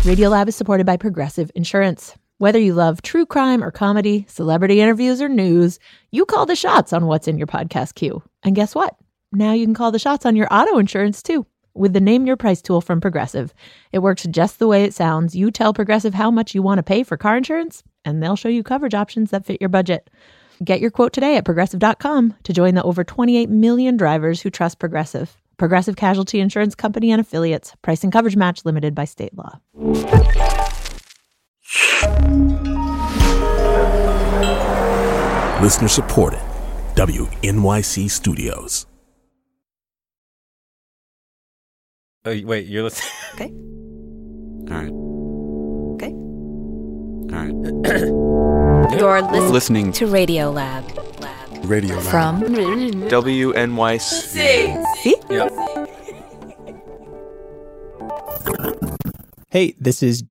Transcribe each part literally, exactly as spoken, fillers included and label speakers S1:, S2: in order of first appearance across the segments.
S1: Radiolab is supported by Progressive Insurance. Whether you love true crime or comedy, celebrity interviews or news, you call the shots on what's in your podcast queue. And guess what? Now you can call the shots on your auto insurance too with the Name Your Price tool from Progressive. It works just the way it sounds. You tell Progressive how much you want to pay for car insurance, and they'll show you coverage options that fit your budget. Get your quote today at progressive dot com to join the over twenty-eight million drivers who trust Progressive. Progressive Casualty Insurance Company and Affiliates. Price and coverage match limited by state law.
S2: Listener supported. W N Y C Studios.
S3: Oh, wait, you're listening?
S4: Okay.
S3: All right.
S4: Okay.
S3: All right.
S4: You're listening,
S3: Listening
S4: to Radiolab. Lab.
S2: Radio Lab.
S4: From
S3: W N Y C.
S4: See?
S3: Yeah.
S5: Hey, this is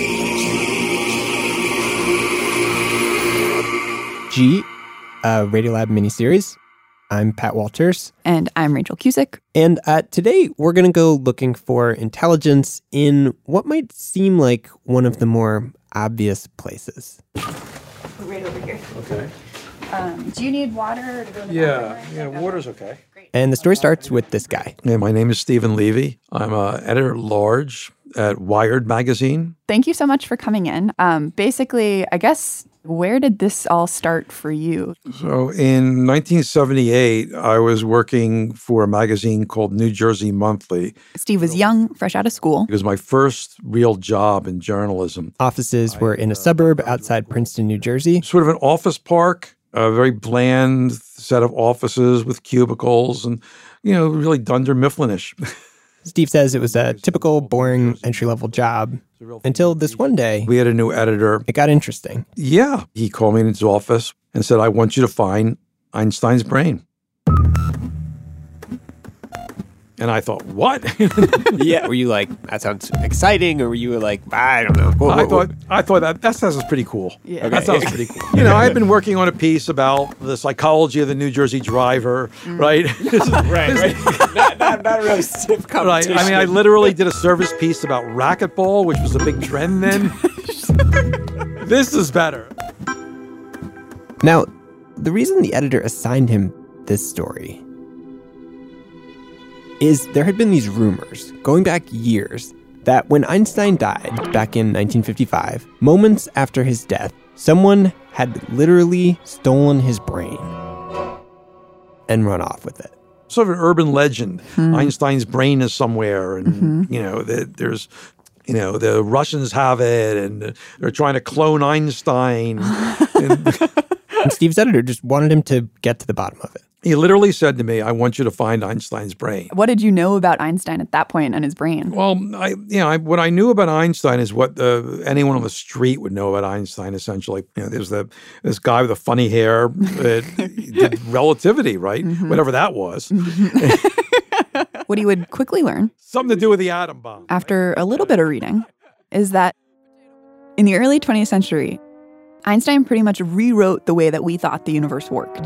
S5: G, a Radiolab miniseries. I'm Pat Walters.
S6: And I'm Rachel Cusick.
S5: And uh, today we're going to go looking for intelligence in what might seem like one of the more obvious places.
S6: Right over here.
S7: Okay.
S6: Um, do you need water to go to the
S7: Yeah,
S6: bathroom?
S7: yeah, water's okay.
S5: And the story starts with this guy.
S7: Yeah, my name is Stephen Levy. I'm uh, editor-at-large at Wired magazine.
S6: Thank you so much for coming in. Um, basically, I guess, where did this all start for you?
S7: So in nineteen seventy-eight, I was working for a magazine called New Jersey Monthly.
S6: Steve was young, fresh out of school.
S7: It was my first real job in journalism.
S5: Offices were in a suburb outside Princeton, New Jersey.
S7: Sort of an office park, a very bland set of offices with cubicles and, you know, really Dunder Mifflin-ish.
S5: Steve says it was a typical, boring, entry-level job until this one day,
S7: We had a new editor.
S5: it got interesting.
S7: Yeah. He called me in his office and said, I want you to find Einstein's brain. And I thought, what?
S5: Yeah. Were you like, that sounds exciting? Or were you like, I don't know. Whoa,
S7: I
S5: whoa,
S7: thought I thought that that sounds pretty cool.
S6: Yeah.
S7: That sounds pretty cool. You know, I've been working on a piece about the psychology of the New Jersey driver, right?
S5: right, right. not, not, not a really stiff
S7: Right.
S5: competition.
S7: I mean, I literally did a service piece about racquetball, which was a big trend then. This is better.
S5: Now, the reason the editor assigned him this story is there had been these rumors, going back years, that when Einstein died back in nineteen fifty-five, moments after his death, someone had literally stolen his brain and run off with it.
S7: Sort of an urban legend. Einstein's brain is somewhere, and mm-hmm. you know, the, there's, you know, the Russians have it, and they're trying to clone Einstein. and,
S5: and Steve's editor just wanted him to get to the bottom of it.
S7: He literally said to me, I want you to find Einstein's brain.
S6: What did you know about Einstein at that point and his brain?
S7: Well, I, you know, I, what I knew about Einstein is what the, anyone on the street would know about Einstein, essentially. You know, there's the this guy with the funny hair that did relativity, right? Mm-hmm. Whatever that was.
S6: What he would quickly learn,
S7: something to do with the atom bomb.
S6: After a little bit of reading, is that in the early twentieth century, Einstein pretty much rewrote the way that we thought the universe worked.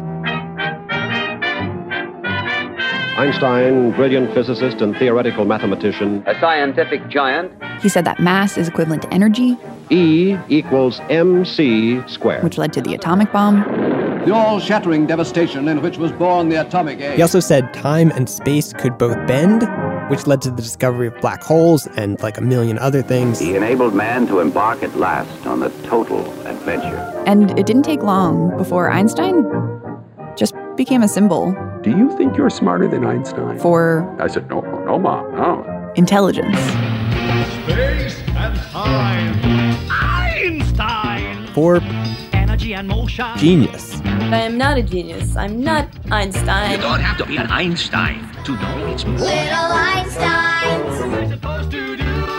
S8: Einstein, brilliant physicist and theoretical mathematician.
S9: A scientific giant.
S6: He said that mass is equivalent to energy.
S8: E equals mc squared.
S6: Which led to the atomic bomb.
S10: The all-shattering devastation in which was born the atomic age.
S5: He also said time and space could both bend, which led to the discovery of black holes and like a million other things.
S9: He enabled man to embark at last on the total adventure.
S6: And it didn't take long before Einstein just became a symbol.
S11: Do you think you're smarter than Einstein?
S6: For...
S11: I said, no, no, Mom, no.
S6: Intelligence.
S12: Space and time. Einstein.
S5: For...
S12: Energy and motion.
S5: Genius.
S13: I am not a genius. I'm not Einstein.
S14: You don't have to be an Einstein to know it's more.
S15: Little Einsteins.
S12: What am I supposed to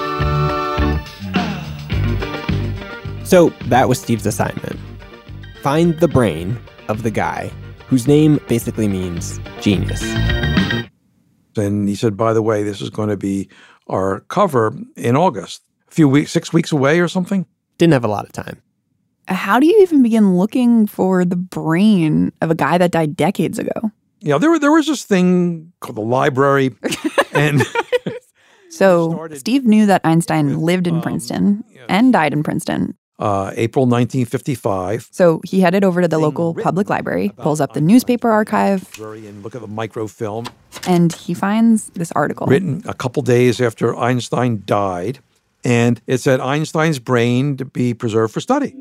S12: do?
S5: So that was Steve's assignment. Find the brain of the guy whose name basically means genius.
S7: And he said, by the way, this is going to be our cover in August. A few weeks, six weeks away or something.
S5: Didn't have a lot of time.
S6: How do you even begin looking for the brain of a guy that died decades ago?
S7: Yeah, there, there was this thing called the library. and
S6: So Steve knew that Einstein lived in Princeton and died in Princeton.
S7: Uh, April nineteen fifty-five.
S6: So he headed over to the local public library, pulls up the newspaper archive,
S7: And look at the microfilm.
S6: and he finds this article.
S7: Written a couple days after Einstein died. And it said Einstein's brain to be preserved for study.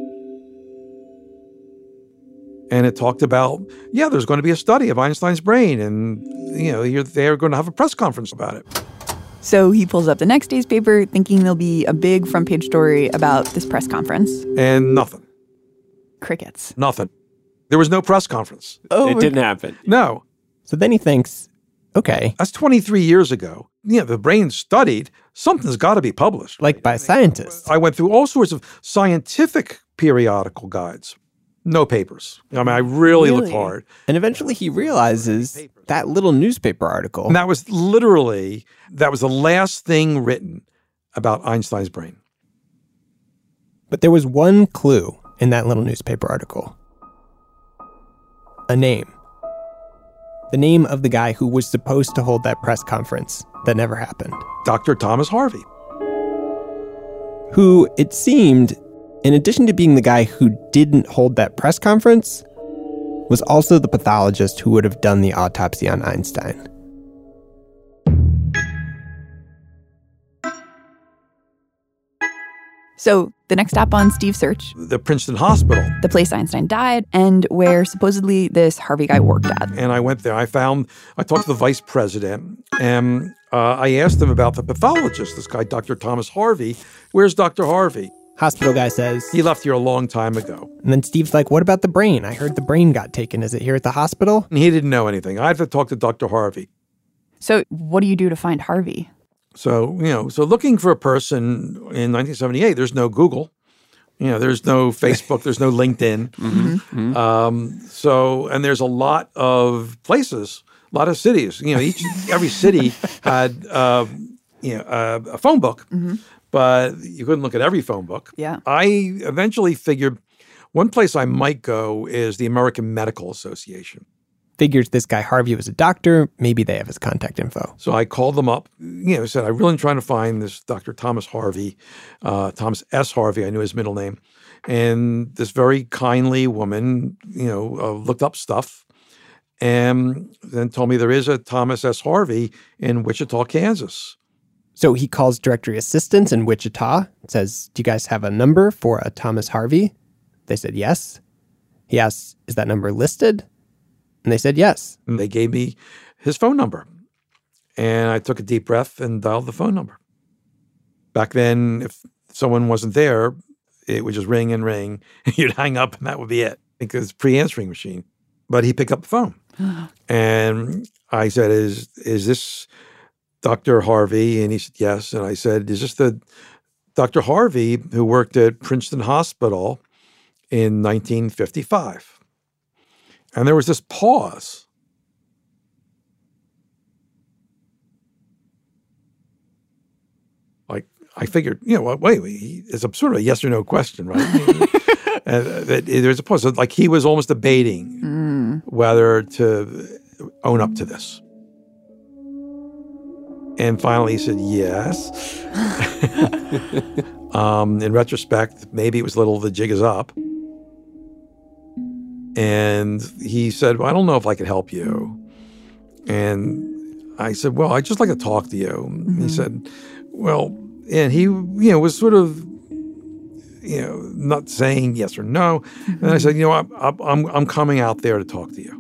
S7: And it talked about, yeah, there's going to be a study of Einstein's brain. And, you know, you're, they're going to have a press conference about it.
S6: So he pulls up the next day's paper, thinking there'll be a big front page story about this press conference.
S7: And nothing.
S6: Crickets.
S7: Nothing. There was no press conference.
S6: Oh,
S5: It didn't happen.
S7: No.
S5: So then he thinks, okay,
S7: That's twenty-three years ago. You know, the brain studied. Something's got to be published.
S5: like by scientists.
S7: I went through all sorts of scientific periodical guides. No papers. I mean, I really, looked hard.
S5: And eventually he realizes that little newspaper article.
S7: And that was literally, that was the last thing written about Einstein's brain.
S5: But there was one clue in that little newspaper article. A name. The name of the guy who was supposed to hold that press conference that never happened.
S7: Doctor Thomas Harvey.
S5: Who, it seemed, in addition to being the guy who didn't hold that press conference, was also the pathologist who would have done the autopsy on Einstein.
S6: So the next stop on Steve's search,
S7: The Princeton Hospital.
S6: the place Einstein died and where supposedly this Harvey guy worked at.
S7: And I went there. I found, I talked to the vice president, and uh, I asked him about the pathologist, this guy, Doctor Thomas Harvey. Where's Doctor Harvey?
S5: Hospital guy says,
S7: He left here a long time ago.
S5: and then Steve's like, what about the brain? I heard the brain got taken. Is it here at the hospital?
S7: And he didn't know anything. I had to talk to Doctor Harvey.
S6: So what do you do to find Harvey?
S7: So, you know, so looking for a person in nineteen seventy-eight, there's no Google. You know, there's no Facebook, there's no LinkedIn.
S5: Mm-hmm. Mm-hmm.
S7: Um, so, and there's a lot of places, a lot of cities. You know, each every city had, uh, you know, uh, a phone book,
S6: Mm-hmm.
S7: but you couldn't look at every phone book.
S6: Yeah.
S7: I eventually figured one place I might go is the American Medical Association.
S5: Figures this guy Harvey was a doctor. Maybe they have his contact info.
S7: So I called them up, you know, said, I'm really trying to find this Doctor Thomas Harvey, uh, Thomas S. Harvey, I knew his middle name. And this very kindly woman, you know, uh, looked up stuff and then told me there is a Thomas S. Harvey in Wichita, Kansas.
S5: So he calls directory assistants in Wichita, says, do you guys have a number for a Thomas Harvey? They said yes. He asks, is that number listed? And they said yes.
S7: And they gave me his phone number. And I took a deep breath and dialed the phone number. Back then, if someone wasn't there, it would just ring and ring. And you'd hang up and that would be it. Because it's a pre-answering machine. But he picked up the phone. And I said, is is this Doctor Harvey? And he said, yes. And I said, is this the Doctor Harvey who worked at Princeton Hospital in nineteen fifty-five? And there was this pause. Like, I figured, you know, wait, wait, it's a sort of a yes or no question, right? And that there's a pause. So like he was almost debating
S6: Mm.
S7: whether to own up to this. And finally he said yes. um, in retrospect, maybe it was a little the jig is up. And he said, well, I don't know if I could help you. And I said, well, I'd just like to talk to you. Mm-hmm. He said, well, and he, you know, was sort of, you know, not saying yes or no. Mm-hmm. And I said, you know, I'm, I'm, I'm coming out there to talk to you.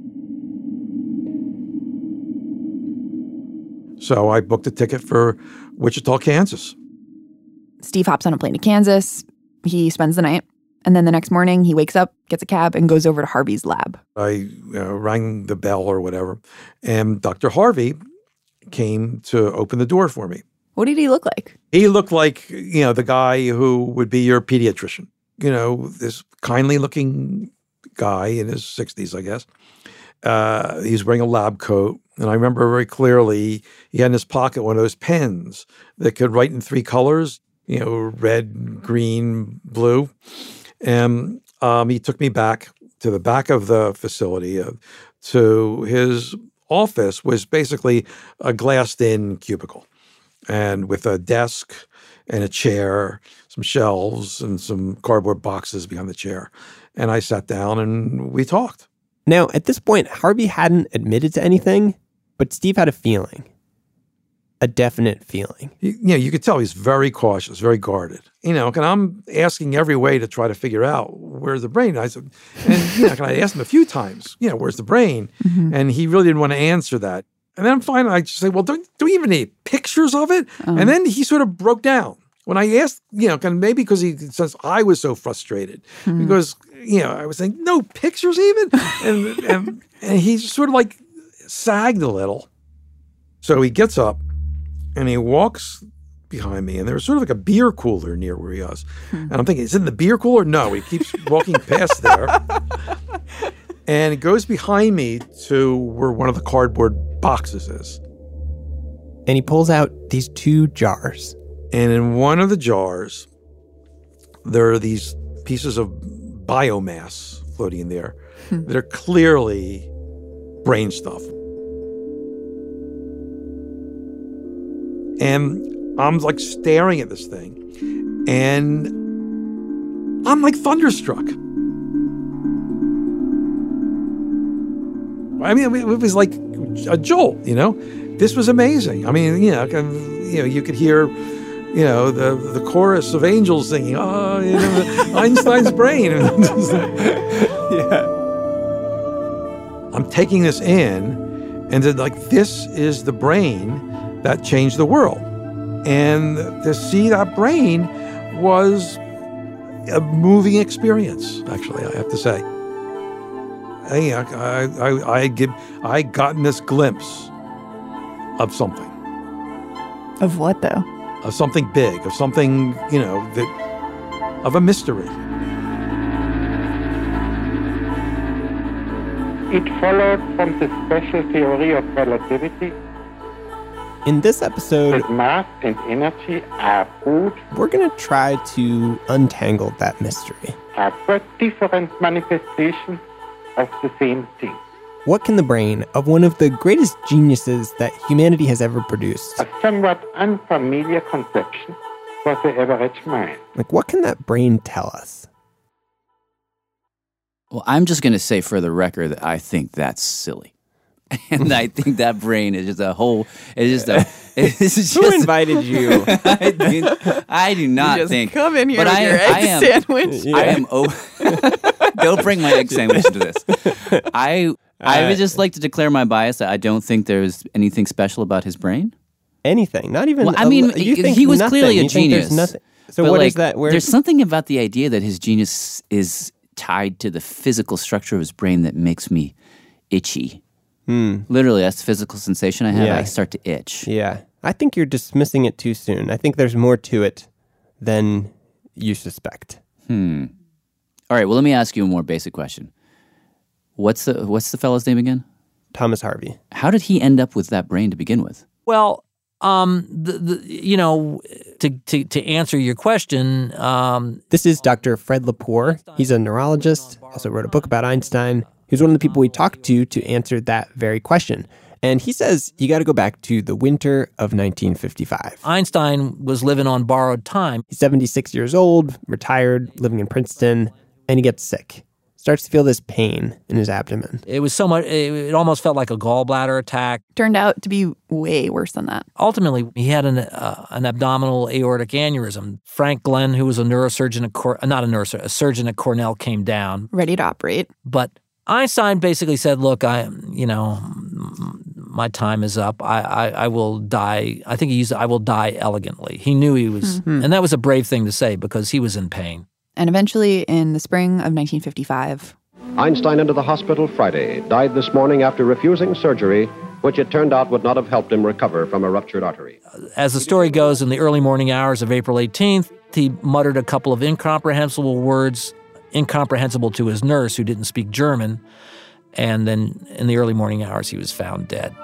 S7: So I booked a ticket for Wichita, Kansas.
S6: Steve hops on a plane to Kansas. He spends the night. And then the next morning, he wakes up, gets a cab, and goes over to Harvey's lab.
S7: I you know, rang the bell or whatever, and Doctor Harvey came to open the door for me.
S6: What did he look like?
S7: He looked like, you know, the guy who would be your pediatrician. You know, this kindly-looking guy in his sixties, I guess. Uh, he was wearing a lab coat, and I remember very clearly he had in his pocket one of those pens that could write in three colors, you know, red, green, blue. And um, he took me back to the back of the facility, uh, to his office was basically a glassed-in cubicle. and with a desk and a chair, some shelves, and some cardboard boxes behind the chair. And I sat down and we talked.
S5: Now, at this point, Harvey hadn't admitted to anything, but Steve had a feeling. A definite feeling.
S7: You, you know, you could tell he's very cautious, very guarded. You know, and I'm asking every way to try to figure out where's the brain. I said, and you know, and I asked him a few times, you know, where's the brain? Mm-hmm. And he really didn't want to answer that. And then finally I just say, well, don't, do we even need pictures of it? Um. And then he sort of broke down. When I asked, you know, kind of maybe because he says I was so frustrated mm-hmm. because, you know, I was saying, no pictures even? and, and, and he just sort of like sagged a little. So he gets up and he walks behind me, and there's sort of like a beer cooler near where he was. Hmm. And I'm thinking, is it in the beer cooler? No, he keeps walking past there. And he goes behind me to where one of the cardboard boxes is.
S5: And he pulls out these two jars.
S7: And in one of the jars, there are these pieces of biomass floating in there hmm. that are clearly brain stuff. And I'm like staring at this thing, and I'm like thunderstruck. I mean, it was like a jolt, you know? This was amazing. I mean, you know, you know, you could hear, you know, the the chorus of angels singing, oh, you know, Einstein's brain.
S5: Yeah.
S7: I'm taking this in, and then like, this is the brain that changed the world. And to see that brain was a moving experience, actually, I have to say. I, I, I, I, give, I gotten this glimpse of something.
S6: Of what, though?
S7: Of something big, of something, you know, that, of a mystery.
S16: It followed from the special theory of relativity.
S5: In this episode,
S16: that mass and energy are both,
S5: we're going to try to untangle that mystery.
S16: Are but different manifestations of the same thing.
S5: What can the brain of one of the greatest geniuses that humanity has ever produced?
S16: A somewhat unfamiliar conception for the average mind.
S5: Like, what can that brain tell us?
S17: Well, I'm just going to say for the record that I think that's silly. And I think that brain is just a whole. It's just a. It's just,
S5: who invited you?
S17: I, do, I do not
S6: you just
S17: think.
S6: Come in here
S17: but
S6: with
S17: I,
S6: your egg
S17: I am,
S6: sandwich.
S17: Yeah. I am. Oh, don't bring my egg sandwich into this. I. Uh, I would just like to declare my bias that I don't think there's anything special about his brain.
S5: Anything, not even.
S17: Well, I mean,
S5: a, you think
S17: he was
S5: nothing.
S17: clearly a
S5: you
S17: genius.
S5: Nothing. So
S17: but
S5: what
S17: like,
S5: is that? Where
S17: there's something about the idea that his genius is tied to the physical structure of his brain that makes me itchy.
S5: Hmm.
S17: Literally, that's the physical sensation I have.
S5: Yeah.
S17: I start to itch.
S5: Yeah. I think you're dismissing it too soon. I think there's more to it than you suspect.
S17: Hmm. All right, well, let me ask you a more basic question. What's the what's the fellow's name again?
S5: Thomas Harvey.
S17: How did he end up with that brain to begin with?
S18: Well, um, the, the, you know, to, to, to answer your question... Um,
S5: this is Doctor Fred Lepore. He's a neurologist, also wrote a book about Einstein. He's one of the people we talked to to answer that very question. And he says you got to go back to the winter of nineteen fifty-five.
S18: Einstein was living on borrowed time.
S5: He's seventy-six years old, retired, living in Princeton, and he gets sick. Starts to feel this pain in his abdomen.
S18: It was so much, it, it almost felt like a gallbladder attack.
S6: Turned out to be way worse than that.
S18: Ultimately, he had an uh, an abdominal aortic aneurysm. Frank Glenn, who was a neurosurgeon at Cor- not a neurosurgeon, a surgeon at Cornell, came down.
S6: Ready to operate.
S18: But Einstein basically said, look, I, you know, my time is up. I, I, I will die. I think he used, I will die elegantly. He knew he was, mm-hmm. and that was a brave thing to say because he was in pain.
S6: And eventually, in the spring of nineteen fifty-five...
S8: Einstein entered the hospital Friday, died this morning after refusing surgery, which it turned out would not have helped him recover from a ruptured artery.
S18: As the story goes, in the early morning hours of April eighteenth, he muttered a couple of incomprehensible words, incomprehensible to his nurse who didn't speak German, and then in the early morning hours, he was found dead.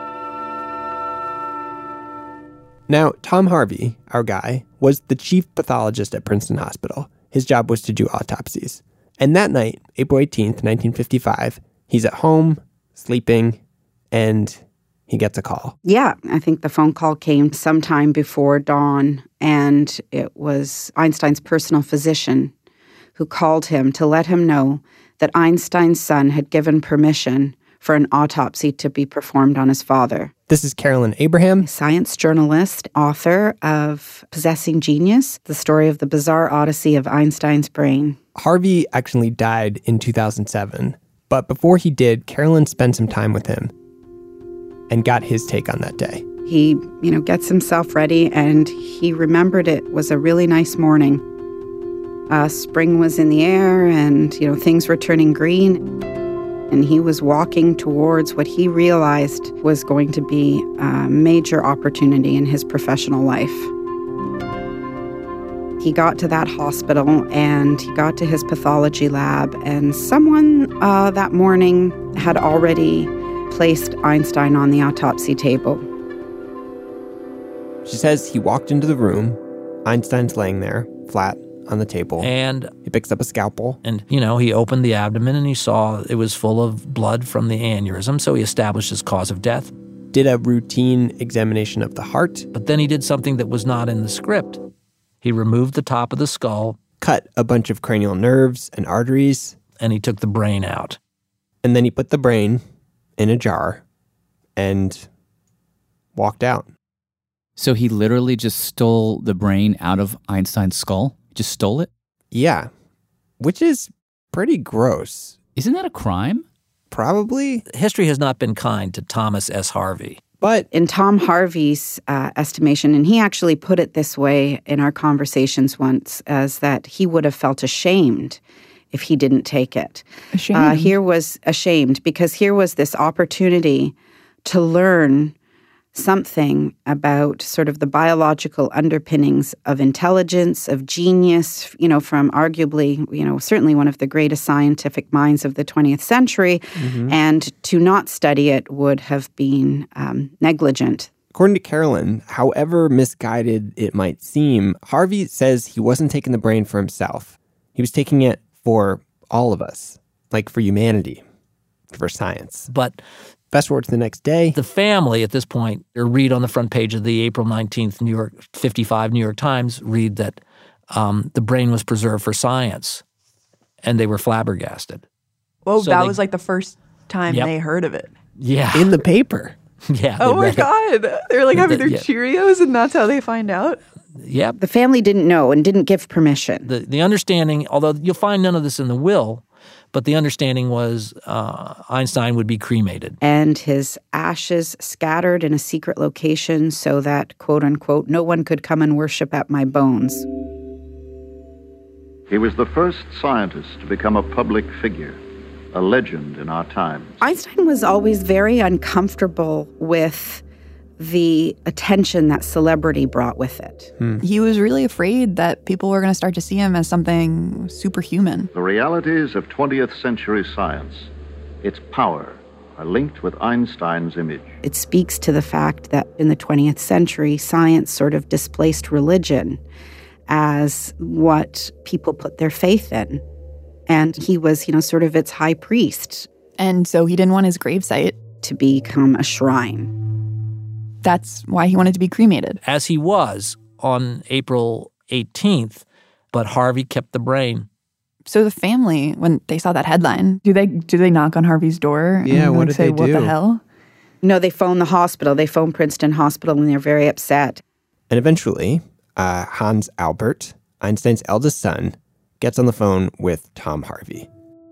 S5: Now, Tom Harvey, our guy, was the chief pathologist at Princeton Hospital. His job was to do autopsies. And that night, April eighteenth, nineteen fifty-five, he's at home, sleeping, and he gets a call.
S19: Yeah, I think the phone call came sometime before dawn, and it was Einstein's personal physician who called him to let him know that Einstein's son had given permission for an autopsy to be performed on his father.
S5: This is Carolyn Abraham,
S19: science journalist, author of Possessing Genius, the story of the bizarre odyssey of Einstein's brain.
S5: Harvey actually died in two thousand seven, but before he did, Carolyn spent some time with him and got his take on that day.
S19: He, you know, gets himself ready, and he remembered it was a really nice morning. Uh, spring was in the air, and, you know, things were turning green. And he was walking towards what he realized was going to be a major opportunity in his professional life. He got to that hospital, and he got to his pathology lab, and someone uh, that morning had already placed Einstein on the autopsy table.
S5: She says he walked into the room. Einstein's laying there, flat on the table.
S18: And
S5: he picks up a scalpel.
S18: And, you know, he opened the abdomen and he saw it was full of blood from the aneurysm, so he established his cause of death.
S5: Did a routine examination of the heart.
S18: But then he did something that was not in the script. He removed the top of the skull.
S5: Cut a bunch of cranial nerves and arteries.
S18: And he took the brain out.
S5: And then he put the brain in a jar and walked out.
S17: So he literally just stole the brain out of Einstein's skull? Just stole it?
S5: Yeah, which is pretty gross.
S17: Isn't that a crime?
S5: Probably.
S18: History has not been kind to Thomas S. Harvey.
S19: But in Tom Harvey's uh, estimation, and he actually put it this way in our conversations once, as that he would have felt ashamed if he didn't take it.
S6: Ashamed?
S19: Uh, here was ashamed because here was this opportunity to learn something about sort of the biological underpinnings of intelligence, of genius, you know, from arguably, you know, certainly one of the greatest scientific minds of the twentieth century. Mm-hmm. And to not study it would have been um, negligent.
S5: According to Carolyn, however misguided it might seem, Harvey says he wasn't taking the brain for himself. He was taking it for all of us, like for humanity, for science.
S18: But
S5: fast forward to the next day.
S18: The family at this point, or read on the front page of the April nineteenth New York fifty-five New York Times, read that um, the brain was preserved for science, and they were flabbergasted.
S6: Whoa,
S18: so
S6: that
S18: they,
S6: was like the first time
S18: yep.
S6: they heard of it.
S18: Yeah.
S5: In the paper.
S18: Yeah.
S6: Oh my God. They're like having
S18: the,
S6: their
S18: yeah.
S6: Cheerios, and that's how they find out?
S18: Yep.
S19: The family didn't know and didn't give permission.
S18: The, the understanding, although you'll find none of this in the will, but the understanding was uh, Einstein would be cremated.
S19: And his ashes scattered in a secret location so that, quote unquote, no one could come and worship at my bones.
S20: He was the first scientist to become a public figure, a legend in our times.
S19: Einstein was always very uncomfortable with the attention that celebrity brought with it.
S6: Hmm. He was really afraid that people were going to start to see him as something superhuman.
S20: The realities of twentieth century science, its power, are linked with Einstein's image.
S19: It speaks to the fact that in the twentieth century, science sort of displaced religion as what people put their faith in. And he was, you know, sort of its high priest.
S6: And so he didn't want his gravesite
S19: to become a shrine.
S6: That's why he wanted to be cremated.
S18: As he was on April eighteenth, but Harvey kept the brain.
S6: So the family, when they saw that headline, do they do they knock on Harvey's door?
S5: Yeah,
S6: and
S5: what
S6: like
S5: did
S6: say,
S5: they
S6: what
S5: do?
S6: What the hell?
S19: No, they phoned the hospital. They phoned Princeton Hospital, and they're very upset.
S5: And eventually, uh, Hans Albert, Einstein's eldest son, gets on the phone with Tom Harvey.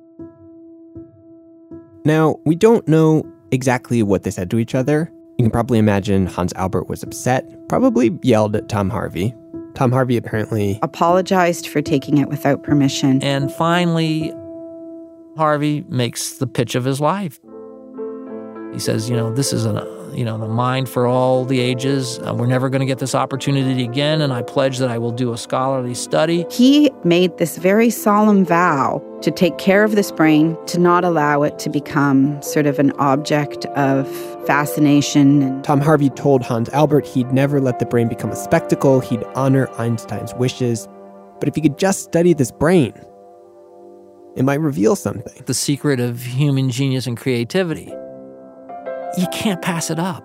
S5: Now, we don't know exactly what they said to each other. You can probably imagine Hans Albert was upset, probably yelled at Tom Harvey. Tom Harvey apparently
S19: apologized for taking it without permission.
S18: And finally, Harvey makes the pitch of his life. He says, you know, this is a, you know, the mind for all the ages. Uh, we're never going to get this opportunity again, and I pledge that I will do a scholarly study.
S19: He made this very solemn vow to take care of this brain, to not allow it to become sort of an object of fascination. And
S5: Tom Harvey told Hans Albert he'd never let the brain become a spectacle. He'd honor Einstein's wishes. But if he could just study this brain, it might reveal something.
S18: The secret of human genius and creativity. you can't pass it up.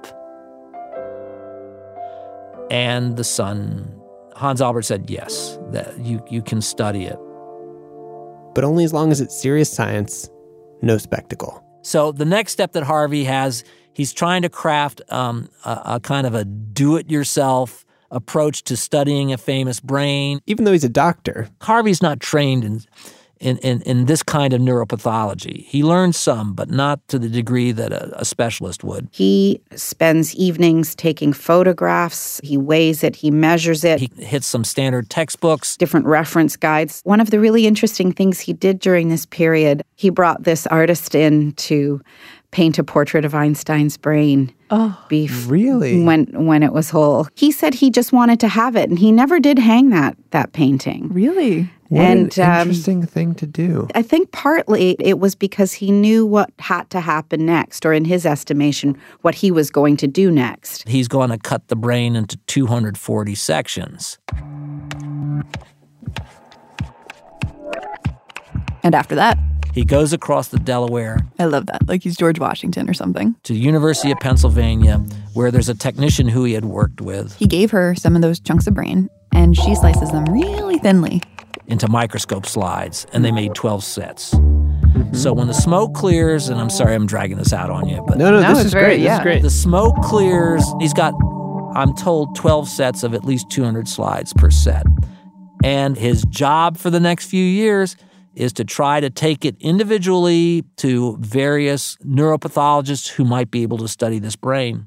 S18: And the son, Hans Albert, said, yes, that you, you can study it.
S5: But only as long as it's serious science, no spectacle.
S18: So the next step that Harvey has, he's trying to craft um, a, a kind of a do-it-yourself approach to studying a famous brain.
S5: Even though he's a doctor.
S18: Harvey's not trained in in, in, in this kind of neuropathology. He learned some, but not to the degree that a, a specialist would.
S19: He spends evenings taking photographs. He weighs it. He measures it.
S18: He hits some standard textbooks.
S19: Different reference guides. One of the really interesting things he did during this period, he brought this artist in to paint a portrait of Einstein's brain.
S5: Oh,
S19: bef-
S5: really?
S19: When when it was whole. He said he just wanted to have it, and he never did hang that that painting.
S6: Really?
S5: What
S19: and,
S5: an
S19: um,
S5: interesting thing to do.
S19: I think partly it was because he knew what had to happen next, or in his estimation, what he was going to do next.
S18: He's going to cut the brain into two hundred forty sections.
S6: And after that,
S18: he goes across the Delaware.
S6: I love that. Like he's George Washington or something.
S18: To the University of Pennsylvania, where there's a technician who he had worked with.
S6: He gave her some of those chunks of brain, and she slices them really thinly
S18: into microscope slides, and they made twelve sets. Mm-hmm. So when the smoke clears, and I'm sorry I'm dragging this out on you, but
S5: no, no,
S6: no
S5: this is
S6: very,
S5: great.
S6: Yeah.
S5: This is great.
S18: The smoke clears. He's got, I'm told, twelve sets of at least two hundred slides per set. And his job for the next few years is to try to take it individually to various neuropathologists who might be able to study this brain.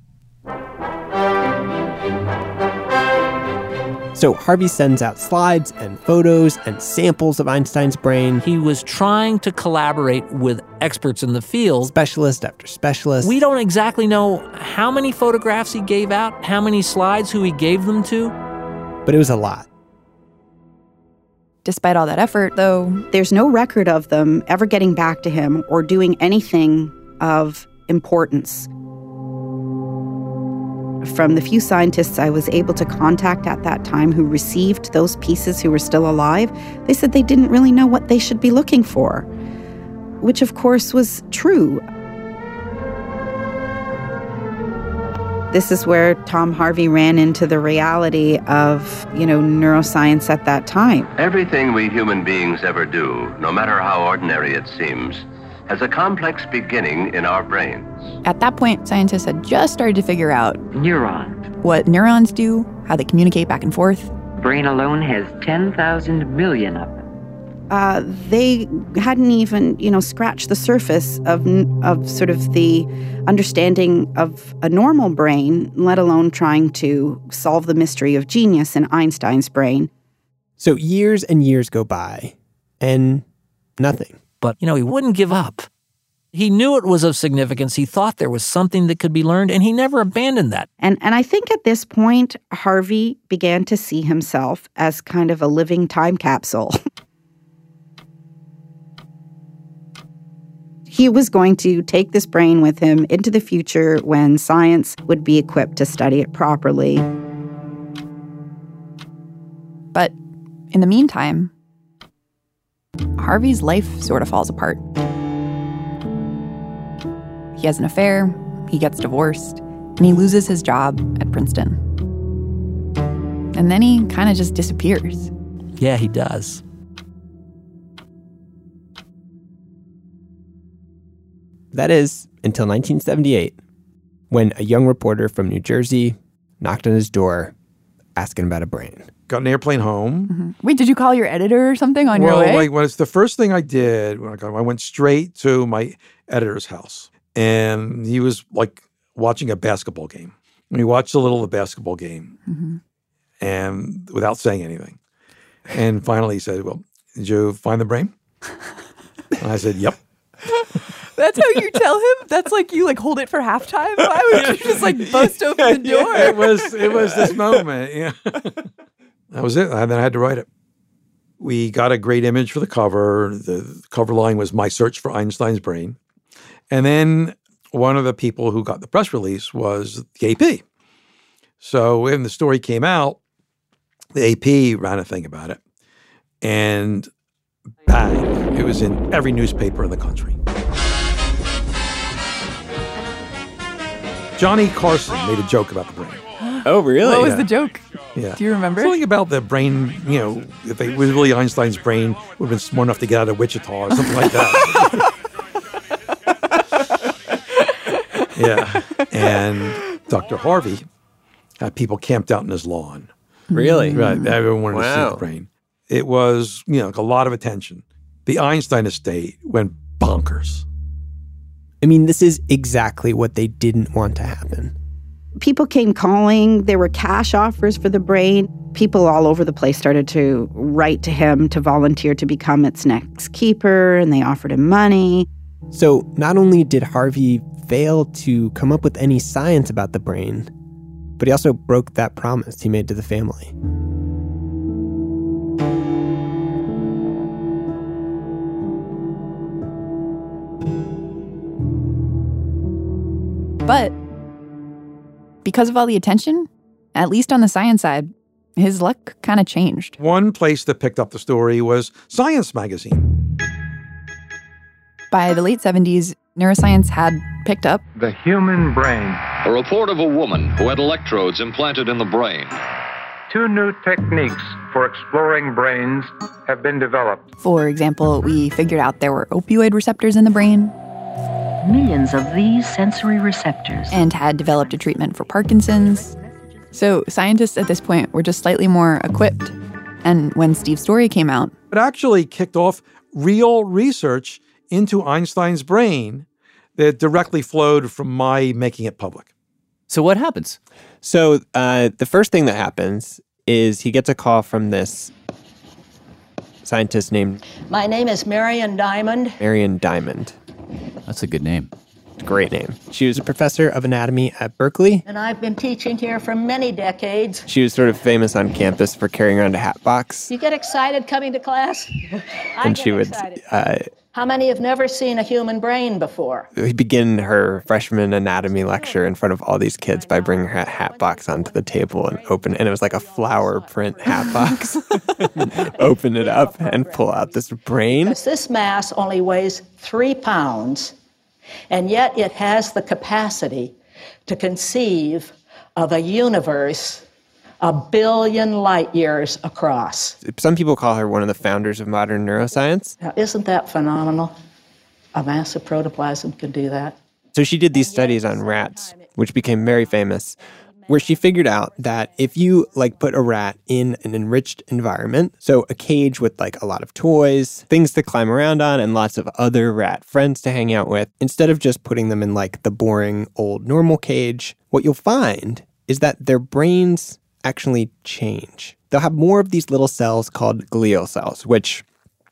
S5: So Harvey sends out slides and photos and samples of Einstein's brain.
S18: He was trying to collaborate with experts in the field.
S5: Specialist after specialist.
S18: We don't exactly know how many photographs he gave out, how many slides, who he gave them to.
S5: But it was a lot.
S6: Despite all that effort, though,
S19: there's no record of them ever getting back to him or doing anything of importance. From the few scientists I was able to contact at that time who received those pieces who were still alive, they said they didn't really know what they should be looking for, which of course was true. This is where Tom Harvey ran into the reality of, you know, neuroscience at that time.
S9: Everything we human beings ever do, no matter how ordinary it seems, has a complex beginning in our brains.
S6: At that point, scientists had just started to figure out
S14: neurons.
S6: What neurons do, how they communicate back and forth.
S14: Brain alone has ten thousand million of them.
S19: Uh, they hadn't even, you know, scratched the surface of of sort of the understanding of a normal brain, let alone trying to solve the mystery of genius in Einstein's brain.
S5: So years and years go by, and nothing.
S18: But, you know, he wouldn't give up. He knew it was of significance. He thought there was something that could be learned, and he never abandoned that.
S19: And and I think at this point, Harvey began to see himself as kind of a living time capsule. He was going to take this brain with him into the future when science would be equipped to study it properly.
S6: But in the meantime, Harvey's life sort of falls apart. He has an affair, he gets divorced, and he loses his job at Princeton. And then he kind of just disappears.
S18: Yeah, he does.
S5: That is, until nineteen seventy-eight, when a young reporter from New Jersey knocked on his door asking about a brain.
S7: Got an airplane home.
S6: Mm-hmm. Wait, did you call your editor or something on
S7: well,
S6: your way?
S7: Well, it's the first thing I did when I got home. I went straight to my editor's house. And he was like watching a basketball game. And we watched a little of the basketball game.
S6: Mm-hmm.
S7: And without saying anything. And finally he said, well, did you find the brain? And I said, yep.
S6: That's how you tell him? That's like you like hold it for halftime? Why would you just like bust open the door?
S7: Yeah, it was it was this moment. Yeah. That was it. And then I had to write it. We got a great image for the cover. The cover line was My Search for Einstein's Brain. And then one of the people who got the press release was the A P. So when the story came out, the A P ran a thing about it. And bang, it was in every newspaper in the country. Johnny Carson made a joke about the brain.
S5: Oh, really?
S6: What was
S7: Yeah.
S6: the joke?
S7: Yeah.
S6: Do you remember?
S7: Something about the brain, you know, if it was really Einstein's brain, would have been smart enough to get out of Wichita or something like that. Yeah. And Doctor Harvey had people camped out in his lawn.
S5: Really?
S7: Right. Everyone wanted to see
S5: Wow.
S7: the brain. It was, you know, like a lot of attention. The Einstein estate went bonkers.
S5: I mean, this is exactly what they didn't want to happen.
S19: People came calling. There were cash offers for the brain. People all over the place started to write to him to volunteer to become its next keeper, and they offered him money.
S5: So not only did Harvey fail to come up with any science about the brain, but he also broke that promise he made to the family.
S6: But because of all the attention, at least on the science side, his luck kind of changed.
S7: One place that picked up the story was Science magazine.
S6: By the late seventies, neuroscience had picked up.
S16: The human brain.
S10: A report of a woman who had electrodes implanted in the brain.
S16: Two new techniques for exploring brains have been developed.
S6: For example, we figured out there were opioid receptors in the brain.
S14: Millions of these sensory receptors.
S6: And had developed a treatment for Parkinson's. So scientists at this point were just slightly more equipped. And when Steve's story came out,
S7: It actually kicked off real research into Einstein's brain that directly flowed from my making it public.
S17: So what happens?
S5: So uh, the first thing that happens is he gets a call from this scientist named
S21: My name is Marion Diamond.
S5: Marion Diamond.
S17: That's a good name.
S5: Great name. She was a professor of anatomy at Berkeley.
S21: And I've been teaching here for many decades.
S5: She was sort of famous on campus for carrying around a hat box.
S21: You get excited coming to class? I
S5: And
S21: get
S5: she would
S21: excited.
S5: uh,
S21: How many have never seen a human brain before?
S5: begin her freshman anatomy lecture in front of all these kids by bringing her hat box onto the table and open, and it was like a flower print hat box. Open it up and pull out this brain.
S21: Because this mass only weighs three pounds, and yet it has the capacity to conceive of a universe a billion light years across.
S5: Some people call her one of the founders of modern neuroscience.
S21: Now, isn't that phenomenal? A mass of protoplasm can do that.
S5: So she did these studies on rats, which became very famous, where she figured out that if you like put a rat in an enriched environment, so a cage with like a lot of toys, things to climb around on, and lots of other rat friends to hang out with, instead of just putting them in like the boring old normal cage, what you'll find is that their brains actually change. They'll have more of these little cells called glial cells, which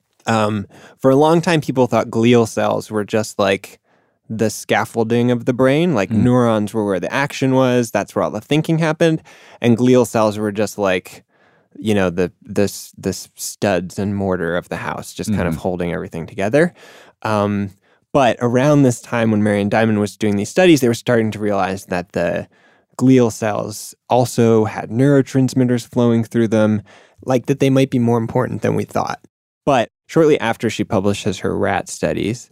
S5: um, for a long time people thought glial cells were just like the scaffolding of the brain, like mm. neurons were where the action was, that's where all the thinking happened, and glial cells were just like, you know, the this this studs and mortar of the house, just mm-hmm. kind of holding everything together. Um, but around this time when Marion Diamond was doing these studies, they were starting to realize that the glial cells also had neurotransmitters flowing through them, like that they might be more important than we thought. But shortly after she publishes her rat studies,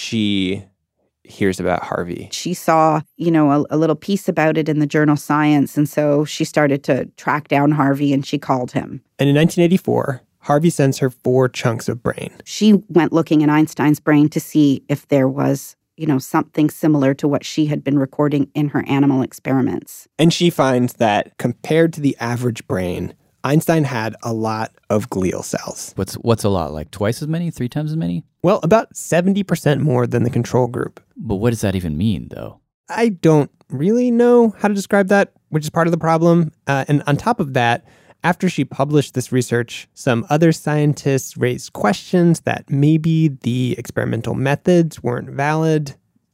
S5: she hears about Harvey.
S19: She saw, you know, a, a little piece about it in the journal Science, and so she started to track down Harvey, and she called him.
S5: And in nineteen eighty-four, Harvey sends her four chunks of brain.
S19: She went looking in Einstein's brain to see if there was, you know, something similar to what she had been recording in her animal experiments.
S5: And she finds that compared to the average brain, Einstein had a lot of glial cells.
S17: What's what's a lot? Like twice as many? Three times as many?
S5: Well, about seventy percent more than the control group.
S17: But what does that even mean, though?
S5: I don't really know how to describe that, which is part of the problem. Uh, and on top of that, after she published this research, some other scientists raised questions that maybe the experimental methods weren't valid.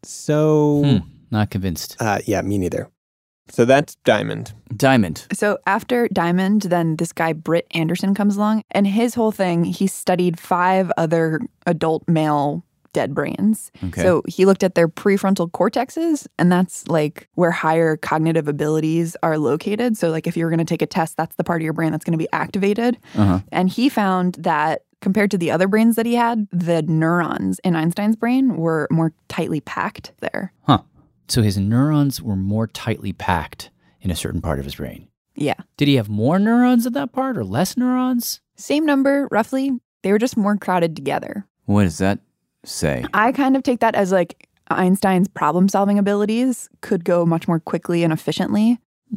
S5: So...
S17: Hmm, not convinced.
S5: Uh, yeah, me neither. So that's Diamond.
S17: Diamond.
S6: So after Diamond, then this guy, Britt Anderson, comes along. And his whole thing, he studied five other adult male dead brains.
S17: Okay.
S6: So he looked at their prefrontal cortexes, and that's like where higher cognitive abilities are located. So like if you were going to take a test, that's the part of your brain that's going to be activated.
S17: Uh-huh.
S6: And he found that compared to the other brains that he had, the neurons in Einstein's brain were more tightly packed there.
S17: Huh.
S1: So his neurons were more tightly packed in a certain part of his brain.
S6: Yeah.
S1: Did he have more neurons at that part or less neurons?
S6: Same number, roughly. They were just more crowded together.
S1: What does that say?
S6: I kind of take that as like Einstein's problem-solving abilities could go much more quickly and efficiently.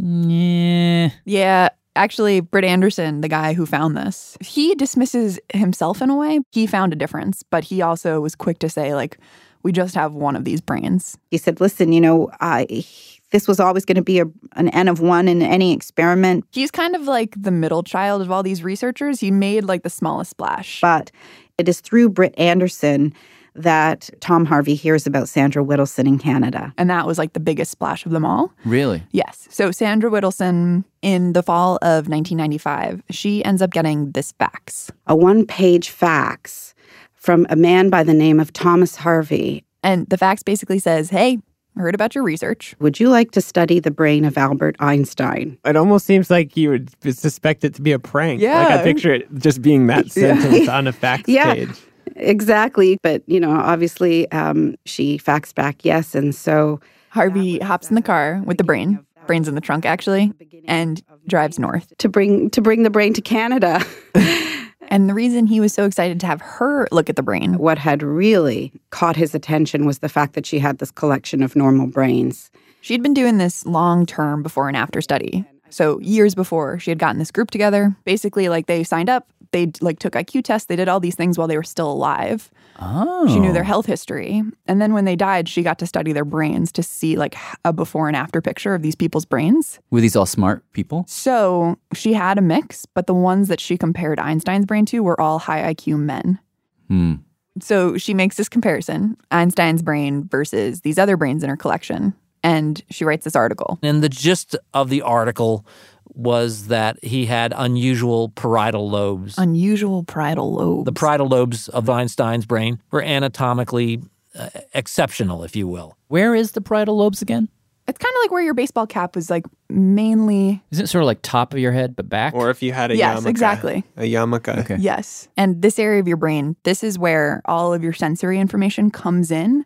S1: Yeah.
S6: Yeah. Actually, Britt Anderson, the guy who found this, he dismisses himself in a way. He found a difference, but he also was quick to say, like, we just have one of these brains.
S19: He said, listen, you know, I, this was always going to be a, an N of one in any experiment.
S6: He's kind of like the middle child of all these researchers. He made like the smallest splash.
S19: But it is through Britt Anderson that Tom Harvey hears about Sandra Whittleson in Canada.
S6: And that was like the biggest splash of them all.
S1: Really?
S6: Yes. So Sandra Whittleson, in the fall of nineteen ninety-five, she ends up getting this fax.
S19: A one-page fax from a man by the name of Thomas Harvey.
S6: And the fax basically says, hey, I heard about your research.
S19: Would you like to study the brain of Albert Einstein?
S5: It almost seems like you would suspect it to be a prank.
S6: Yeah.
S5: Like I picture it just being that sentence on a fax
S19: yeah.
S5: page.
S19: Exactly. But, you know, obviously um, she faxed back yes. And so
S6: Harvey hops in the car with the brain. Brain's in the trunk, actually, and drives north.
S19: To bring to bring the brain to Canada.
S6: And the reason he was so excited to have her look at the brain.
S19: What had really caught his attention was the fact that she had this collection of normal brains.
S6: She'd been doing this long-term before and after study. So years before, she had gotten this group together. Basically, like, they signed up. They, like, took I Q tests. They did all these things while they were still alive.
S1: Oh.
S6: She knew their health history. And then when they died, she got to study their brains to see, like, a before and after picture of these people's brains.
S1: Were these all smart people?
S6: So she had a mix, but the ones that she compared Einstein's brain to were all high I Q men.
S1: Hmm.
S6: So she makes this comparison, Einstein's brain versus these other brains in her collection. And she writes this article.
S18: And the gist of the article was that he had unusual parietal lobes.
S6: Unusual parietal lobes.
S18: The parietal lobes of Einstein's brain were anatomically uh, exceptional, if you will.
S1: Where is the parietal lobes again?
S6: It's kind of like where your baseball cap was, like, mainly...
S1: Isn't it sort of like top of your head, but back?
S5: Or if you had a
S6: yes,
S5: yarmulke.
S6: Yes, exactly.
S5: A yarmulke.
S1: Okay.
S6: Yes. And this area of your brain, this is where all of your sensory information comes in.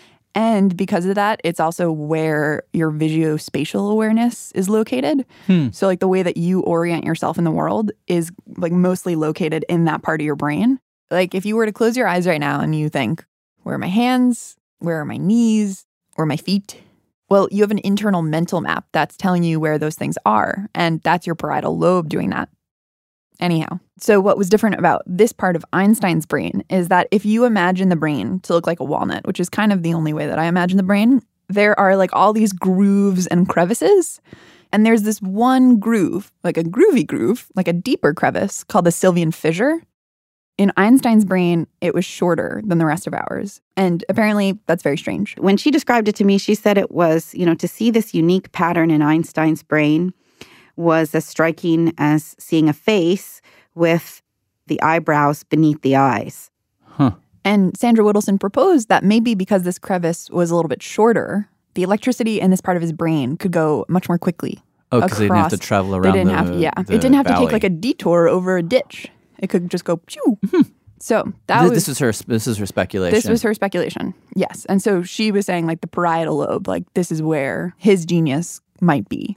S6: And because of that, it's also where your visuospatial awareness is located.
S1: Hmm.
S6: So, like, the way that you orient yourself in the world is, like, mostly located in that part of your brain. Like, if you were to close your eyes right now and you think, where are my hands? Where are my knees? Or my feet? Well, you have an internal mental map that's telling you where those things are. And that's your parietal lobe doing that. Anyhow, so what was different about this part of Einstein's brain is that if you imagine the brain to look like a walnut, which is kind of the only way that I imagine the brain, there are like all these grooves and crevices. And there's this one groove, like a groovy groove, like a deeper crevice called the Sylvian fissure. In Einstein's brain, it was shorter than the rest of ours. And apparently, that's very strange.
S19: When she described it to me, she said it was, you know, to see this unique pattern in Einstein's brain was as striking as seeing a face with the eyebrows beneath the eyes.
S1: Huh.
S6: And Sandra Whittleson proposed that maybe because this crevice was a little bit shorter, the electricity in this part of his brain could go much more quickly.
S1: Oh, because they didn't have to travel around
S6: they didn't
S1: the
S6: have to, Yeah,
S1: the
S6: it didn't have
S1: valley.
S6: to take like a detour over a ditch. It could just go, pew.
S1: Mm-hmm.
S6: So that
S1: this,
S6: was...
S1: This is her, this is her speculation.
S6: This was her speculation, yes. And so she was saying like the parietal lobe, like this is where his genius might be.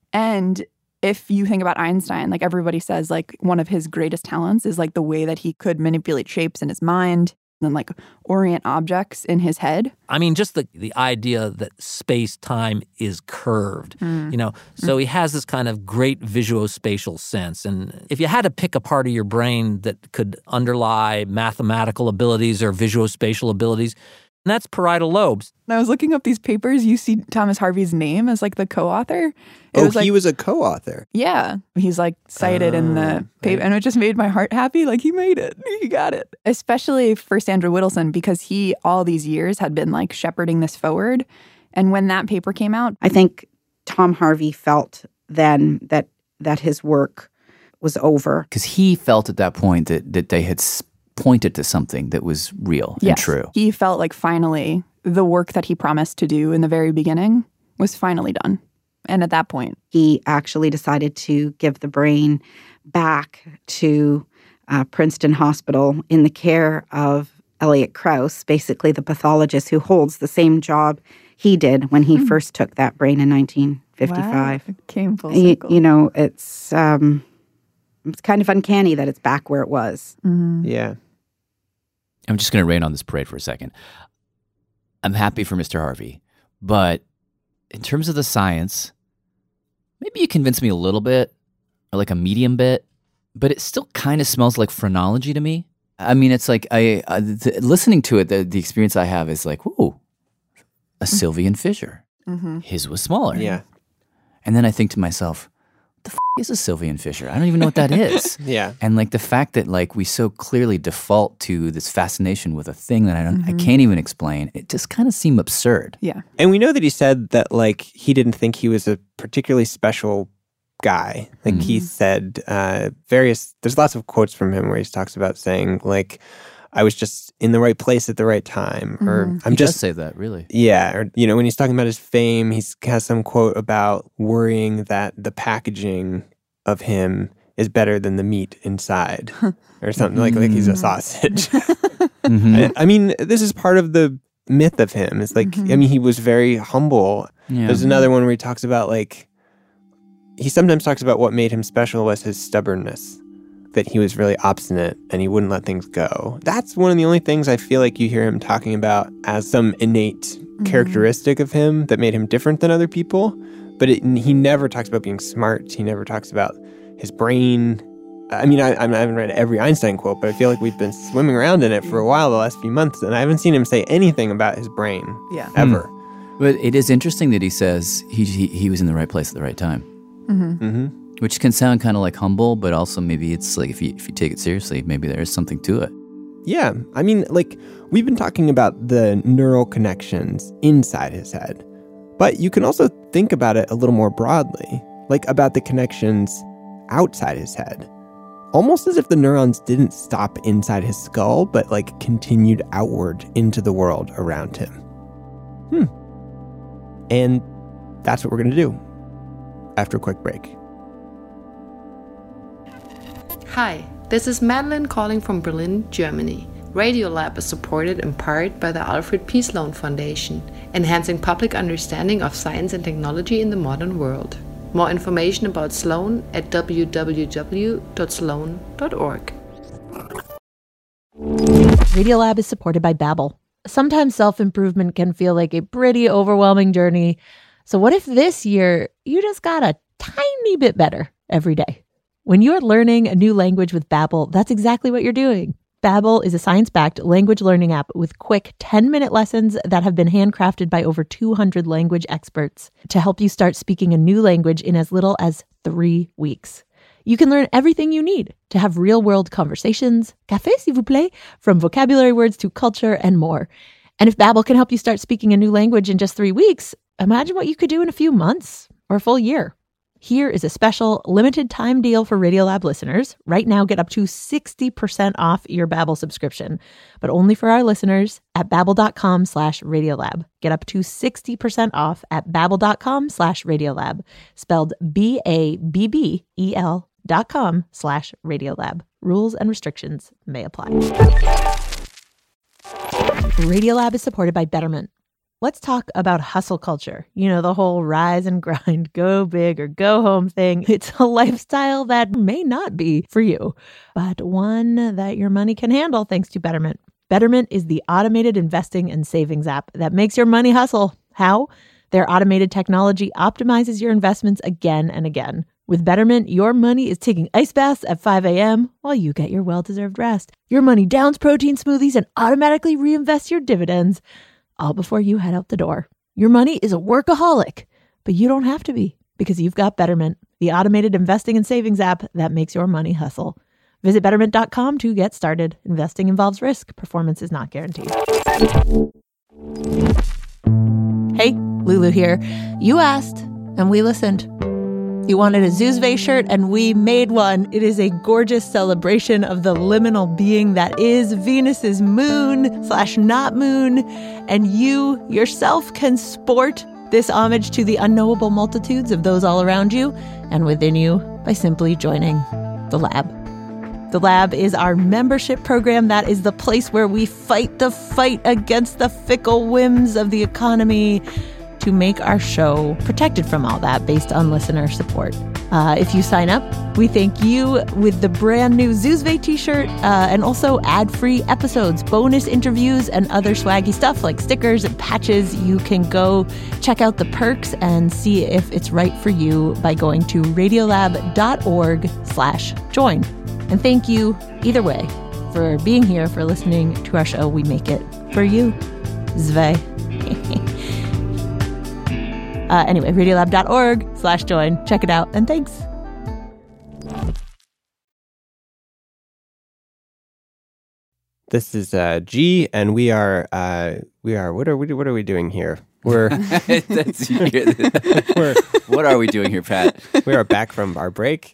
S6: And if you think about Einstein, like everybody says, like one of his greatest talents is like the way that he could manipulate shapes in his mind and like orient objects in his head.
S18: I mean, just the, the idea that space-time is curved,
S6: Mm.
S18: you know. So
S6: Mm.
S18: he has this kind of great visuospatial sense. And if you had to pick a part of your brain that could underlie mathematical abilities or visuospatial abilities, and that's parietal lobes.
S6: And I was looking up these papers. You see Thomas Harvey's name as like the co-author. It
S5: oh,
S6: was like,
S5: he was a co-author.
S6: Yeah. He's like cited in the paper. And it just made my heart happy. Like he made it. He got it. Especially for Sandra Whittleson because he all these years had been like shepherding this forward. And when that paper came out.
S19: I think Tom Harvey felt then that that his work was over.
S1: Because he felt at that point that, that they had pointed to something that was real
S6: yes.
S1: and true.
S6: He felt like finally the work that he promised to do in the very beginning was finally done. And at that point,
S19: he actually decided to give the brain back to uh, Princeton Hospital in the care of Elliot Krauss, basically the pathologist who holds the same job he did when he
S6: Hmm.
S19: first took that brain in nineteen fifty-five.
S6: Wow, it came full
S19: You,
S6: circle.
S19: you know, it's um, it's kind of uncanny that it's back where it was.
S6: Mm-hmm.
S5: Yeah.
S1: I'm just going to rain on this parade for a second. I'm happy for Mister Harvey, but in terms of the science, maybe you convinced me a little bit, or like a medium bit, but it still kind of smells like phrenology to me. I mean, it's like I uh, th- listening to it. The, the experience I have is like, ooh, a Sylvian fissure.
S6: Mm-hmm.
S1: His was smaller.
S5: Yeah.
S1: And then I think to myself, what the f- is a Sylvian fissure? I don't even know what that is.
S5: Yeah.
S1: And like the fact that like we so clearly default to this fascination with a thing that I don't,
S6: Mm-hmm.
S1: I can't even explain. It just kind of seemed absurd.
S6: Yeah.
S5: And we know that he said that, like, he didn't think he was a particularly special guy. Like,
S1: Mm.
S5: he said uh, various, there's lots of quotes from him where he talks about saying, like, I was just in the right place at the right time. Or
S6: Mhm.
S5: I'm
S1: He
S5: just
S1: does say that, really.
S5: Yeah, or you know, when he's talking about his fame, he has some quote about worrying that the packaging of him is better than the meat inside, or something like like he's a sausage.
S1: Mhm.
S5: I, I mean, this is part of the myth of him. It's like I mean, he was very humble.
S1: Yeah.
S5: There's another one where he talks about like he sometimes talks about what made him special was his stubbornness. That he was really obstinate and he wouldn't let things go. That's one of the only things I feel like you hear him talking about as some innate
S6: Mm-hmm.
S5: characteristic of him that made him different than other people. But it, he never talks about being smart. He never talks about his brain. I mean, I, I haven't read every Einstein quote, but I feel like we've been swimming around in it for a while the last few months, and I haven't seen him say anything about his brain
S6: Yeah.
S5: ever.
S1: But it is interesting that he says he he, he was in the right place at the right time,
S6: Mm-hmm.
S5: Mm-hmm.
S1: which can sound kind of like humble, but also maybe it's like if you if you take it seriously, maybe there is something to it.
S5: Yeah, I mean, like, we've been talking about the neural connections inside his head, but you can also think about it a little more broadly, like about the connections outside his head. Almost as if the neurons didn't stop inside his skull, but like continued outward into the world around him. Hmm. And that's what we're going to do after a quick break.
S2: Hi, this is Madeline calling from Berlin, Germany. Radiolab is supported in part by the Alfred P. Sloan Foundation, enhancing public understanding of science and technology in the modern world. More information about Sloan at w w w dot sloan dot org.
S22: Radiolab is supported by Babbel. Sometimes self-improvement can feel like a pretty overwhelming journey. So what if this year you just got a tiny bit better every day? When you're learning a new language with Babbel, that's exactly what you're doing. Babbel is a science-backed language learning app with quick ten-minute lessons that have been handcrafted by over two hundred language experts to help you start speaking a new language in as little as three weeks. You can learn everything you need to have real-world conversations, café s'il vous plaît, from vocabulary words to culture and more. And if Babbel can help you start speaking a new language in just three weeks, imagine what you could do in a few months or a full year. Here is a special limited time deal for Radiolab listeners. Right now, get up to sixty percent off your Babbel subscription, but only for our listeners at babbel.com slash Radiolab. Get up to sixty percent off at babbel.com slash Radiolab, spelled B A B B E L dot com slash Radiolab. Rules and restrictions may apply. Radiolab is supported by Betterment. Let's talk about hustle culture. You know, the whole rise and grind, go big or go home thing. It's a lifestyle that may not be for you, but one that your money can handle thanks to Betterment. Betterment is the automated investing and savings app that makes your money hustle. How? Their automated technology optimizes your investments again and again. With Betterment, your money is taking ice baths at five a.m. while you get your well-deserved rest. Your money downs protein smoothies and automatically reinvests your dividends, all before you head out the door. Your money is a workaholic, but you don't have to be because you've got Betterment, the automated investing and savings app that makes your money hustle. Visit betterment dot com to get started. Investing involves risk. Performance is not guaranteed. Hey, Lulu here. You asked, and we listened. You wanted a Zuzve shirt, and we made one. It is a gorgeous celebration of the liminal being that is Venus's moon slash not moon. And you yourself can sport this homage to the unknowable multitudes of those all around you and within you by simply joining the lab. The Lab is our membership program. That is the place where we fight the fight against the fickle whims of the economy to make our show protected from all that based on listener support. Uh, if you sign up, we thank you with the brand new Zoozve t-shirt uh, and also ad-free episodes, bonus interviews, and other swaggy stuff like stickers and patches. You can go check out the perks and see if it's right for you by going to radiolab.org slash join. And thank you, either way, for being here, for listening to our show. We make it for you. Zve. uh, anyway, radiolab.org slash join. Check it out, and thanks.
S5: This is uh, G, and we are uh, we are what are we what are we doing here? We're,
S17: That's, we're what are we doing here, Pat?
S5: We are back from our break.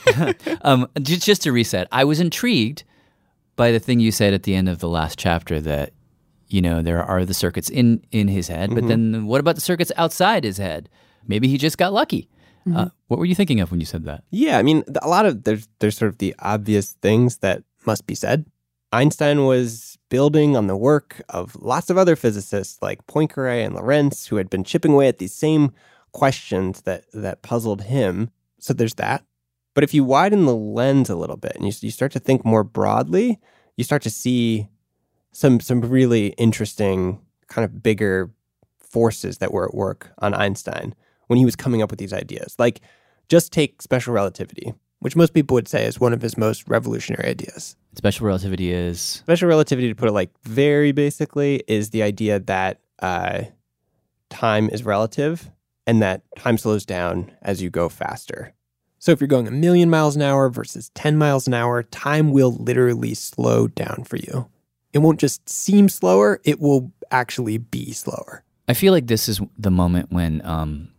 S1: um, just, just to reset, I was intrigued by the thing you said at the end of the last chapter that, you know, there are the circuits in, in his head, but
S5: Mm-hmm.
S1: then what about the circuits outside his head? Maybe he just got lucky.
S22: Mm-hmm.
S1: Uh, what were you thinking of when you said that?
S5: Yeah, I mean, a lot of there's there's sort of the obvious things that must be said. Einstein was building on the work of lots of other physicists like Poincaré and Lorentz, who had been chipping away at these same questions that that puzzled him. So there's that. But if you widen the lens a little bit and you, you start to think more broadly, you start to see some some really interesting kind of bigger forces that were at work on Einstein when he was coming up with these ideas. Like, just take special relativity, which most people would say is one of his most revolutionary ideas.
S1: Special relativity is?
S5: Special relativity, to put it like very basically, is the idea that uh, time is relative and that time slows down as you go faster. So if you're going a million miles an hour versus ten miles an hour, time will literally slow down for you. It won't just seem slower, it will actually be slower.
S1: I feel like this is the moment when um,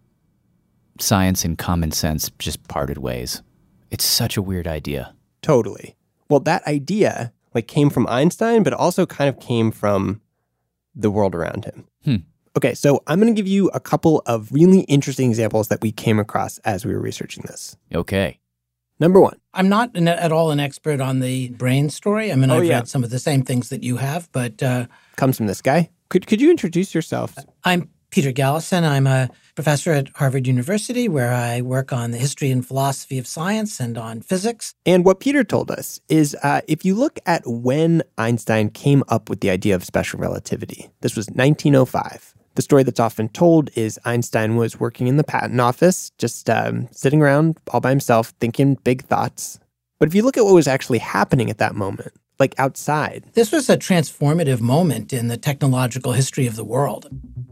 S1: science and common sense just parted ways. It's such a weird idea.
S5: Totally. Well, that idea like came from Einstein, but also kind of came from the world around him.
S1: Hmm.
S5: Okay, so I'm going to give you a couple of really interesting examples that we came across as we were researching this.
S1: Okay.
S5: Number one.
S3: I'm not an, at all an expert on the brain story. I mean,
S5: Oh,
S3: I've
S5: yeah.
S3: read some of the same things that you have, but... Uh,
S5: Comes from this guy. Could could you introduce yourself?
S3: I'm Peter Gallison. I'm a professor at Harvard University where I work on the history and philosophy of science and on physics.
S5: And what Peter told us is uh, if you look at when Einstein came up with the idea of special relativity, this was nineteen oh five. The story that's often told is Einstein was working in the patent office, just um, sitting around all by himself, thinking big thoughts. But if you look at what was actually happening at that moment, like outside.
S3: This was a transformative moment in the technological history of the world.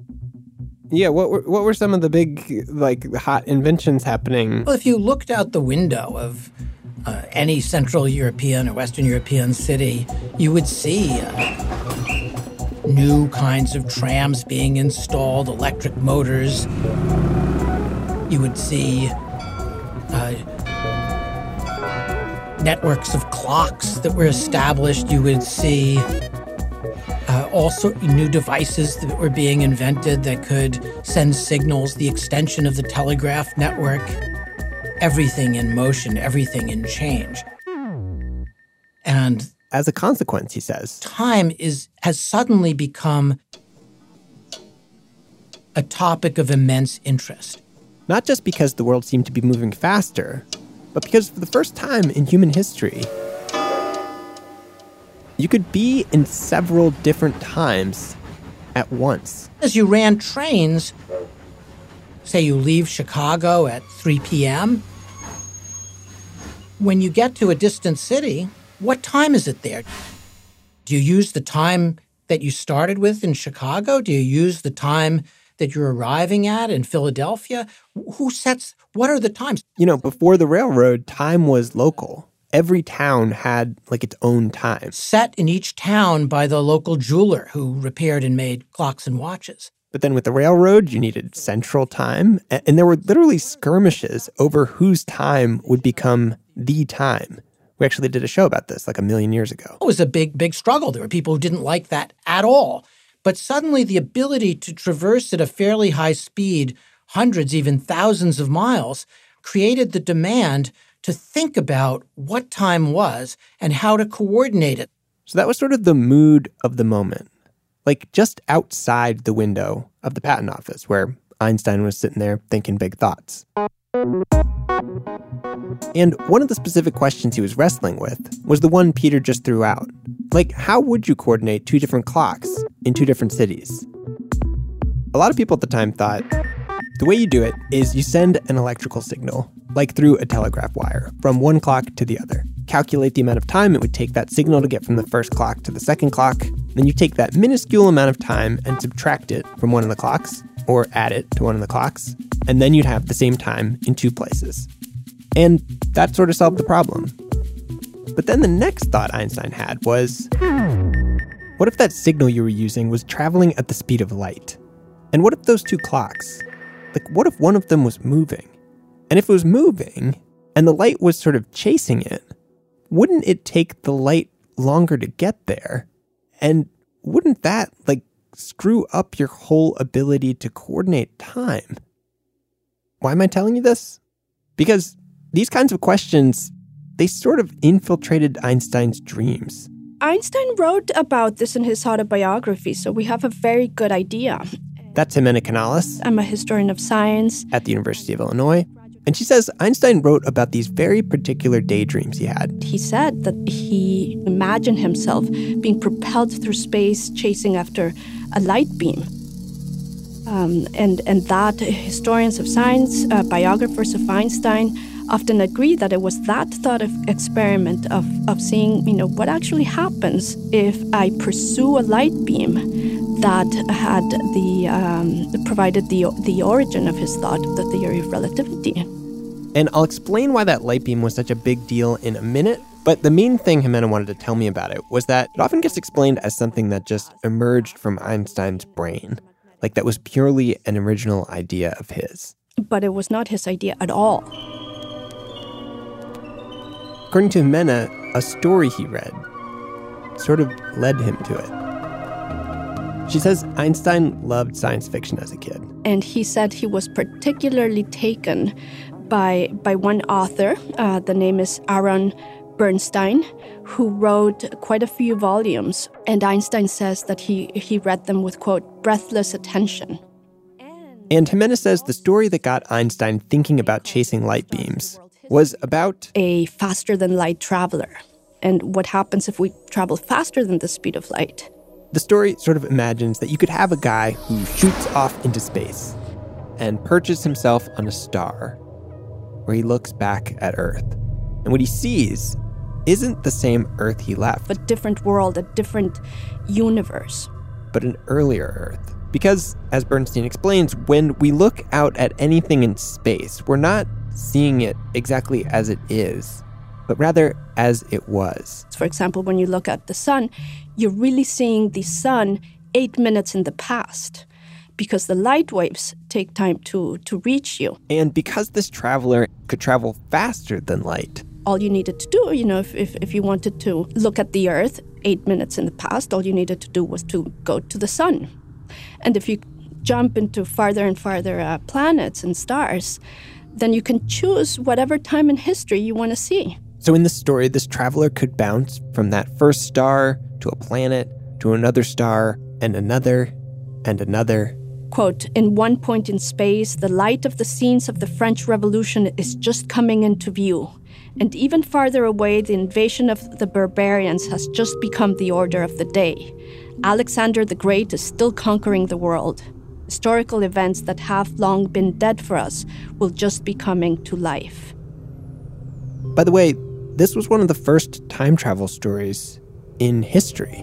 S5: Yeah, what were, what were some of the big, like, hot inventions happening?
S3: Well, if you looked out the window of uh, any Central European or Western European city, you would see uh, new kinds of trams being installed, electric motors. You would see uh, networks of clocks that were established. You would see uh, all sorts of new devices that were being invented that could send signals, the extension of the telegraph network, everything in motion, everything in change. And
S5: as a consequence, he says,
S3: time is has suddenly become a topic of immense interest.
S5: Not just because the world seemed to be moving faster, but because for the first time in human history, you could be in several different times at once.
S3: As you ran trains, say you leave Chicago at three p.m., when you get to a distant city, what time is it there? Do you use the time that you started with in Chicago? Do you use the time that you're arriving at in Philadelphia? Who sets, what are the times?
S5: You know, before the railroad, time was local. Every town had like its own time.
S3: Set in each town by the local jeweler who repaired and made clocks and watches.
S5: But then with the railroad, you needed central time. And there were literally skirmishes over whose time would become the time. We actually did a show about this like a million years ago.
S3: It was a big, big struggle. There were people who didn't like that at all. But suddenly the ability to traverse at a fairly high speed, hundreds, even thousands of miles, created the demand to think about what time was and how to coordinate it.
S5: So that was sort of the mood of the moment, like just outside the window of the patent office where Einstein was sitting there thinking big thoughts. And one of the specific questions he was wrestling with was the one Peter just threw out. Like, how would you coordinate two different clocks in two different cities? A lot of people at the time thought the way you do it is you send an electrical signal, like through a telegraph wire, from one clock to the other. Calculate the amount of time it would take that signal to get from the first clock to the second clock. Then you take that minuscule amount of time and subtract it from one of the clocks, or add it to one of the clocks, and then you'd have the same time in two places. And that sort of solved the problem. But then the next thought Einstein had was, what if that signal you were using was traveling at the speed of light? And what if those two clocks, like what if one of them was moving? And if it was moving, and the light was sort of chasing it, wouldn't it take the light longer to get there? And wouldn't that, like, screw up your whole ability to coordinate time? Why am I telling you this? Because these kinds of questions, they sort of infiltrated Einstein's dreams.
S4: Einstein wrote about this in his autobiography, so we have a very good idea.
S5: That's Jimena Canales.
S4: I'm a historian of science
S5: at the University of Illinois. And she says Einstein wrote about these very particular daydreams he had.
S4: He said that he imagined himself being propelled through space, chasing after a light beam. Um, and, and that historians of science, uh, biographers of Einstein, often agree that it was that thought of experiment of, of seeing, you know, what actually happens if I pursue a light beam that had the um, provided the the origin of his thought of the theory of relativity.
S5: And I'll explain why that light beam was such a big deal in a minute. But the main thing Jimena wanted to tell me about it was that it often gets explained as something that just emerged from Einstein's brain, like that was purely an original idea of his.
S4: But it was not his idea at all.
S5: According to Jimena, a story he read sort of led him to it. She says Einstein loved science fiction as a kid.
S4: And he said he was particularly taken by by one author, uh, the name is Aaron Bernstein, who wrote quite a few volumes. And Einstein says that he, he read them with, quote, breathless attention.
S5: And Jimena says the story that got Einstein thinking about chasing light beams was about
S4: a faster-than-light traveler. And what happens if we travel faster than the speed of light?
S5: The story sort of imagines that you could have a guy who shoots off into space and perches himself on a star where he looks back at Earth. And what he sees isn't the same Earth he left.
S4: A different world, a different universe.
S5: But an earlier Earth. Because, as Bernstein explains, when we look out at anything in space, we're not seeing it exactly as it is, but rather as it was.
S4: For example, when you look at the sun, you're really seeing the sun eight minutes in the past because the light waves take time to, to reach you.
S5: And because this traveler could travel faster than light.
S4: All you needed to do, you know, if, if, if you wanted to look at the Earth eight minutes in the past, all you needed to do was to go to the sun. And if you jump into farther and farther uh, planets and stars, then you can choose whatever time in history you want to see.
S5: So in this story, this traveler could bounce from that first star to a planet, to another star, and another, and another.
S4: Quote, in one point in space, the light of the scenes of the French Revolution is just coming into view. And even farther away, the invasion of the barbarians has just become the order of the day. Alexander the Great is still conquering the world. Historical events that have long been dead for us will just be coming to life.
S5: By the way, this was one of the first time travel stories in history.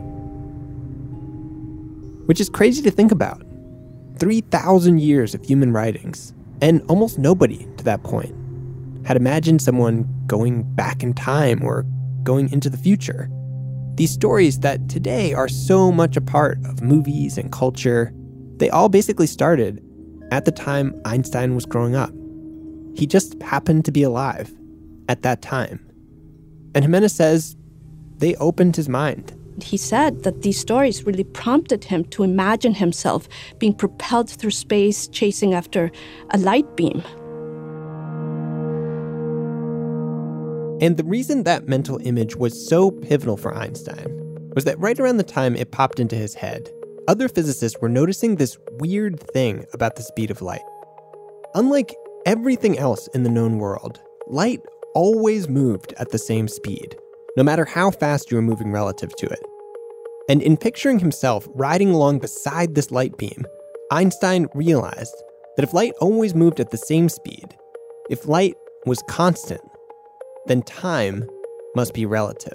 S5: Which is crazy to think about. three thousand years of human writings, and almost nobody to that point had imagined someone going back in time or going into the future. These stories that today are so much a part of movies and culture, they all basically started at the time Einstein was growing up. He just happened to be alive at that time. And Jimena says they opened his mind.
S4: He said that these stories really prompted him to imagine himself being propelled through space, chasing after a light beam.
S5: And the reason that mental image was so pivotal for Einstein was that right around the time it popped into his head, other physicists were noticing this weird thing about the speed of light. Unlike everything else in the known world, light always moved at the same speed, no matter how fast you were moving relative to it. And in picturing himself riding along beside this light beam, Einstein realized that if light always moved at the same speed, if light was constant, then time must be relative.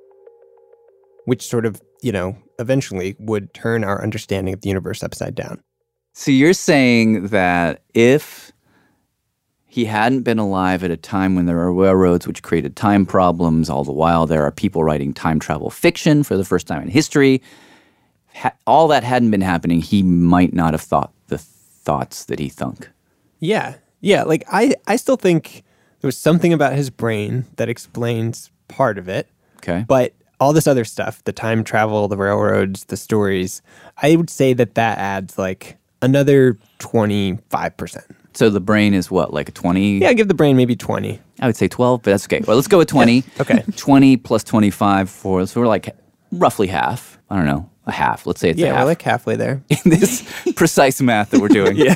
S5: Which sort of, you know, eventually would turn our understanding of the universe upside down.
S17: So you're saying that if he hadn't been alive at a time when there were railroads which created time problems, all the while there are people writing time travel fiction for the first time in history, ha- all that hadn't been happening, he might not have thought the thoughts that he thunk.
S5: Yeah. Yeah, like I, I still think there was something about his brain that explains part of it.
S17: Okay.
S5: But all this other stuff, the time travel, the railroads, the stories, I would say that that adds like another twenty-five percent.
S17: So the brain is what, like a twenty?
S5: Yeah, give the brain maybe twenty.
S17: I would say twelve, but that's okay. Well, let's go with twenty.
S5: Yeah. Okay.
S17: twenty plus twenty-five for, so we're like roughly half. I don't know, a half. Let's say it's
S5: yeah,
S17: a half.
S5: we're like halfway there.
S17: In this precise math that we're doing.
S5: Yeah.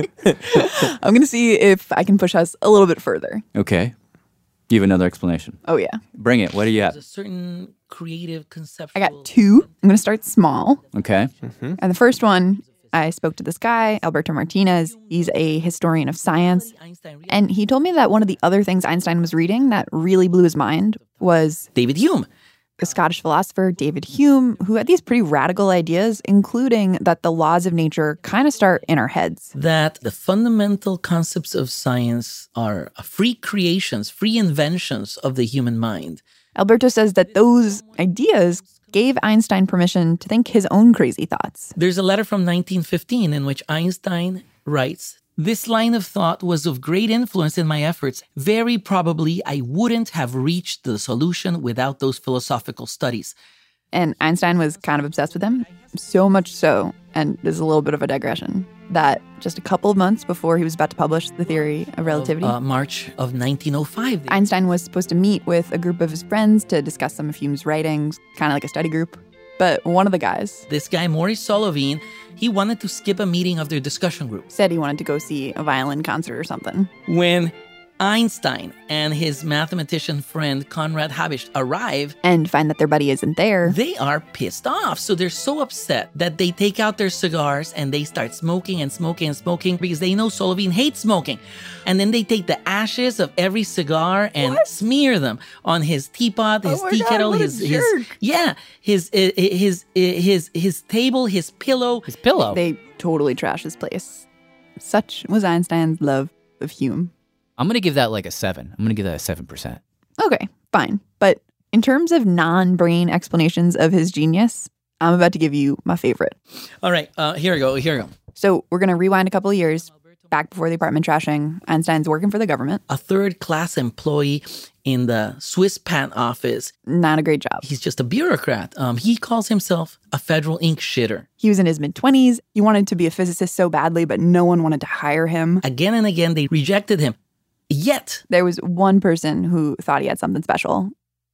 S6: I'm going to see if I can push us a little bit further.
S17: Okay. You have another explanation.
S6: Oh, yeah.
S17: Bring it. What do you have?
S18: There's a certain creative conceptual...
S6: I got two. I'm going to start small.
S17: Okay.
S5: Mm-hmm.
S6: And the first one, I spoke to this guy, Alberto Martinez. He's a historian of science. And he told me that one of the other things Einstein was reading that really blew his mind was...
S18: David Hume.
S6: The Scottish philosopher David Hume, who had these pretty radical ideas, including that the laws of nature kind of start in our heads.
S18: That the fundamental concepts of science are free creations, free inventions of the human mind.
S6: Alberto says that those ideas gave Einstein permission to think his own crazy thoughts.
S18: There's a letter from nineteen fifteen in which Einstein writes, "This line of thought was of great influence in my efforts. Very probably I wouldn't have reached the solution without those philosophical studies."
S6: And Einstein was kind of obsessed with him, so much so, and this is a little bit of a digression, that just a couple of months before he was about to publish the theory of relativity,
S18: uh, March of nineteen oh five,
S6: Einstein was supposed to meet with a group of his friends to discuss some of Hume's writings, kind of like a study group. But one of the guys,
S18: this guy, Maurice Solovine, he wanted to skip a meeting of their discussion group.
S6: Said he wanted to go see a violin concert or something.
S18: When Einstein and his mathematician friend Conrad Habicht arrive
S6: and find that their buddy isn't there,
S18: they are pissed off. So they're so upset that they take out their cigars and they start smoking and smoking and smoking because they know Solovine hates smoking. And then they take the ashes of every cigar and what? smear them on his teapot, his
S6: oh
S18: tea
S6: God,
S18: kettle, his his yeah, his uh, his uh, his his table, his pillow,
S1: his pillow.
S6: They totally trash his place. Such was Einstein's love of Hume.
S1: I'm going to give that like a seven. I'm going to give that a seven percent.
S6: Okay, fine. But in terms of non-brain explanations of his genius, I'm about to give you my favorite.
S18: All right, uh, here we go, here we go.
S6: So we're going to rewind a couple of years, back before the apartment trashing. Einstein's working for the government.
S18: A third-class employee in the Swiss patent office.
S6: Not a great job.
S18: He's just a bureaucrat. Um, he calls himself a federal ink shitter.
S6: He was in his mid-twenties. He wanted to be a physicist so badly, but no one wanted to hire him.
S18: Again and again, they rejected him. Yet,
S6: there was one person who thought he had something special.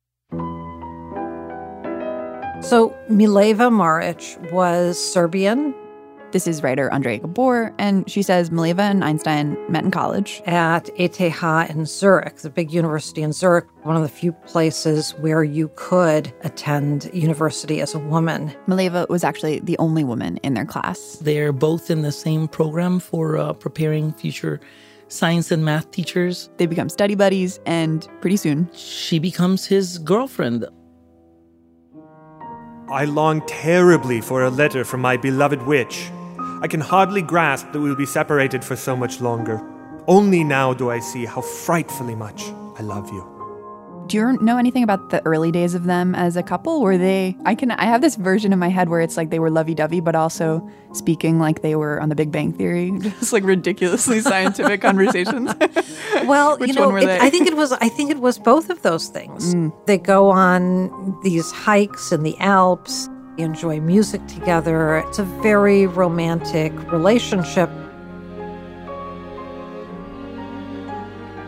S11: So, Mileva Maric was Serbian.
S6: This is writer Andrea Gabor, and she says Mileva and Einstein met in college.
S11: At E T H in Zurich, the big university in Zurich, one of the few places where you could attend university as a woman.
S6: Mileva was actually the only woman in their class.
S18: They're both in the same program for uh, preparing future science and math teachers.
S6: They become study buddies, and pretty soon,
S18: she becomes his girlfriend.
S13: I long terribly for a letter from my beloved witch. I can hardly grasp that we'll be separated for so much longer. Only now do I see how frightfully much I love you.
S6: Do you know anything about the early days of them as a couple? Were they, I can, I have this version in my head where it's like they were lovey-dovey, but also speaking like they were on the Big Bang Theory, just like ridiculously scientific conversations.
S11: Well,
S6: Which
S11: you know,
S6: one were
S11: it,
S6: they?
S11: I think it was, I think it was both of those things. Mm. They go on these hikes in the Alps, enjoy music together. It's a very romantic relationship.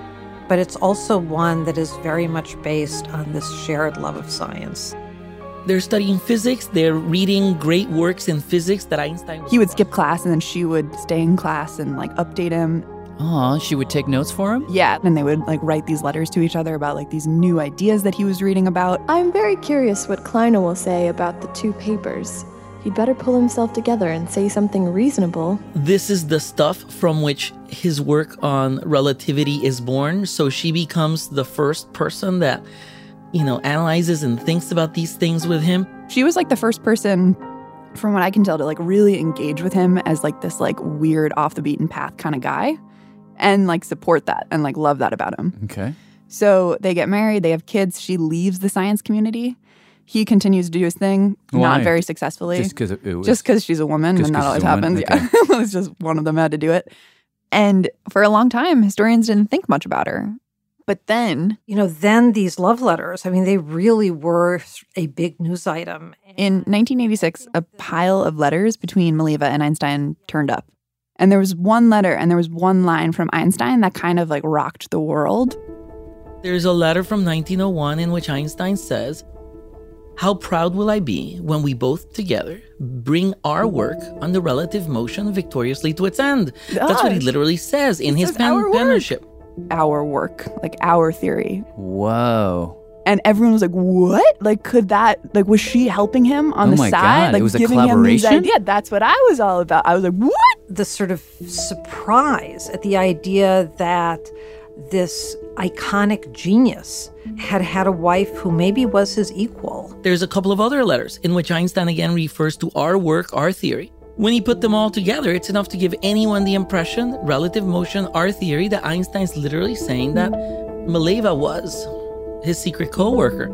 S11: but it's also one that is very much based on this shared love of science.
S12: They're studying physics. They're reading great works in physics that Einstein was
S6: He would skip class, and then she would stay in class and, like, update him.
S1: Aw, she would take notes for him?
S6: Yeah, and they would, like, write these letters to each other about, like, these new ideas that he was reading about.
S15: I'm very curious what Kleiner will say about the two papers. He'd better pull himself together and say something reasonable.
S12: This is the stuff from which his work on relativity is born. So she becomes the first person that, you know, analyzes and thinks about these things with him.
S6: She was, like, the first person, from what I can tell, to, like, really engage with him as, like, this, like, weird off-the-beaten-path kind of guy. And, like, support that and, like, love that about him.
S1: Okay.
S6: So they get married, they have kids, she leaves the science community. He continues to do his thing,
S1: Why?
S6: not very successfully.
S1: Just because it, it was...
S6: Just because she's a woman, and not always happens. Yeah, okay. It's just one of them had to do it. And for a long time, historians didn't think much about her. But then...
S11: You know, then these love letters, I mean, they really were a big news item.
S6: In nineteen eighty-six, a pile of letters between Mileva and Einstein turned up. And there was one letter and there was one line from Einstein that kind of like rocked the world.
S12: There's a letter from nineteen oh one in which Einstein says, "How proud will I be when we both together bring our work on the relative motion victoriously to its end."
S6: Gosh.
S12: That's what he literally says in
S6: He
S12: his
S6: says
S12: pen-
S6: our
S12: penmanship.
S6: Our work, like our theory.
S1: Whoa.
S6: And everyone was like, what? Like, could that, like, was she helping him on
S1: Oh
S6: the
S1: my
S6: side?
S1: God,
S6: Like,
S1: it was a
S6: giving him these
S1: collaboration?
S6: ideas? That's what I was all about. I was like, what?
S11: The sort of surprise at the idea that this iconic genius had had a wife who maybe was his equal.
S12: There's a couple of other letters in which Einstein again refers to our work, our theory. When you put them all together, it's enough to give anyone the impression, relative motion, our theory, that Einstein's literally saying that Mileva was his secret co-worker.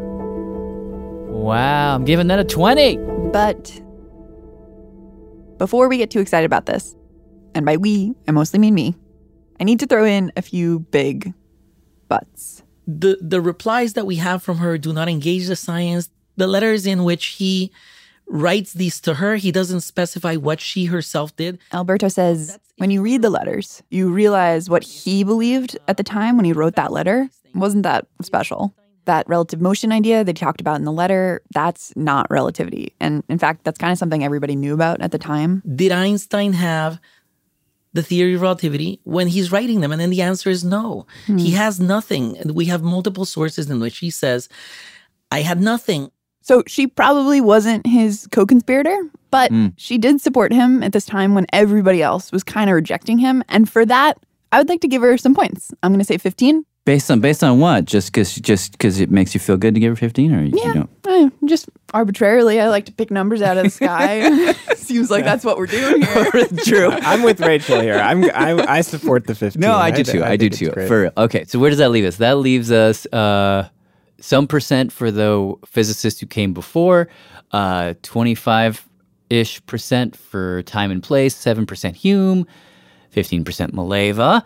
S1: Wow, I'm giving that a twenty.
S6: But before we get too excited about this, and by we, I mostly mean me, I need to throw in a few big buts.
S12: The the replies that we have from her do not engage the science. The letters in which he writes these to her, he doesn't specify what she herself did.
S6: Alberto says, when you read the letters, you realize what he believed at the time when he wrote that letter wasn't that special. That relative motion idea they talked about in the letter, that's not relativity. And in fact, that's kind of something everybody knew about at the time.
S12: Did Einstein have the theory of relativity when he's writing them? And then the answer is no.
S6: Hmm.
S12: He has nothing. We have multiple sources in which he says, I had nothing.
S6: So she probably wasn't his co-conspirator, but
S1: Mm.
S6: she did support him at this time when everybody else was kind of rejecting him. And for that, I would like to give her some points. I'm going to say fifteen.
S17: Based on based on what? Just because just because it makes you feel good to give her fifteen, or
S6: Yeah.
S17: you don't?
S6: Eh, just arbitrarily, I like to pick numbers out of the sky. Seems like that's what we're doing here.
S5: True. I'm with Rachel here. I'm, I'm I support the fifteen.
S17: No, I do too. I, do
S5: think
S17: too.
S5: it's great.
S17: For
S1: Okay, so where does that leave us? That leaves us uh, some percent for the physicists who came before, uh, twenty-five-ish percent for time and place, seven percent Hume, fifteen percent Mileva.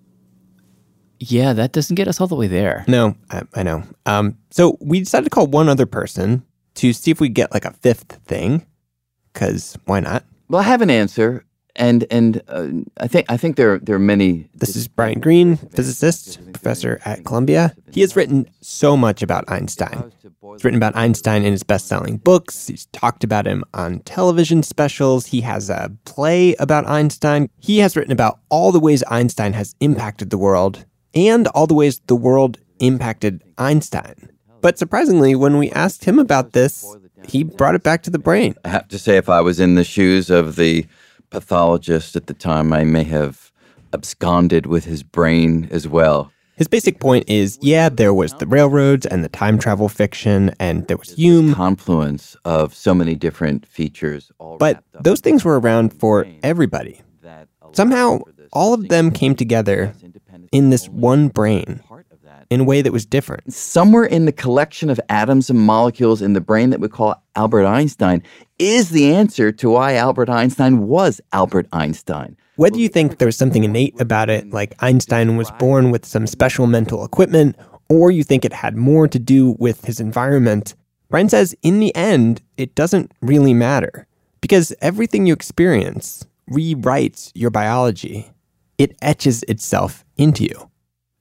S1: Yeah, that doesn't get us all the way there.
S5: No, I, I know. Um, so we decided to call one other person to see if we get like a fifth thing, because why not?
S17: Well, I have an answer, and and uh, I think I think there there are many.
S5: This is Brian Greene, physicist, professor at Columbia. He has written so much about Einstein. He's written about Einstein in his best-selling books. He's talked about him on television specials. He has a play about Einstein. He has written about all the ways Einstein has impacted the world and all the ways the world impacted Einstein. But surprisingly, when we asked him about this, he brought it back to the brain.
S23: I have to say, if I was in the shoes of the pathologist at the time, I may have absconded with his brain as well.
S5: His basic point is, yeah, there was the railroads and the time travel fiction, and there was Hume.
S23: Confluence of so many different features.
S5: But those things were around for everybody. Somehow, all of them came together in this one brain in a way that was different.
S23: Somewhere in the collection of atoms and molecules in the brain that we call Albert Einstein is the answer to why Albert Einstein was Albert Einstein.
S5: Whether you think there was something innate about it, like Einstein was born with some special mental equipment, or you think it had more to do with his environment, Brian says in the end, it doesn't really matter. Because everything you experience rewrites your biology. It etches itself into you.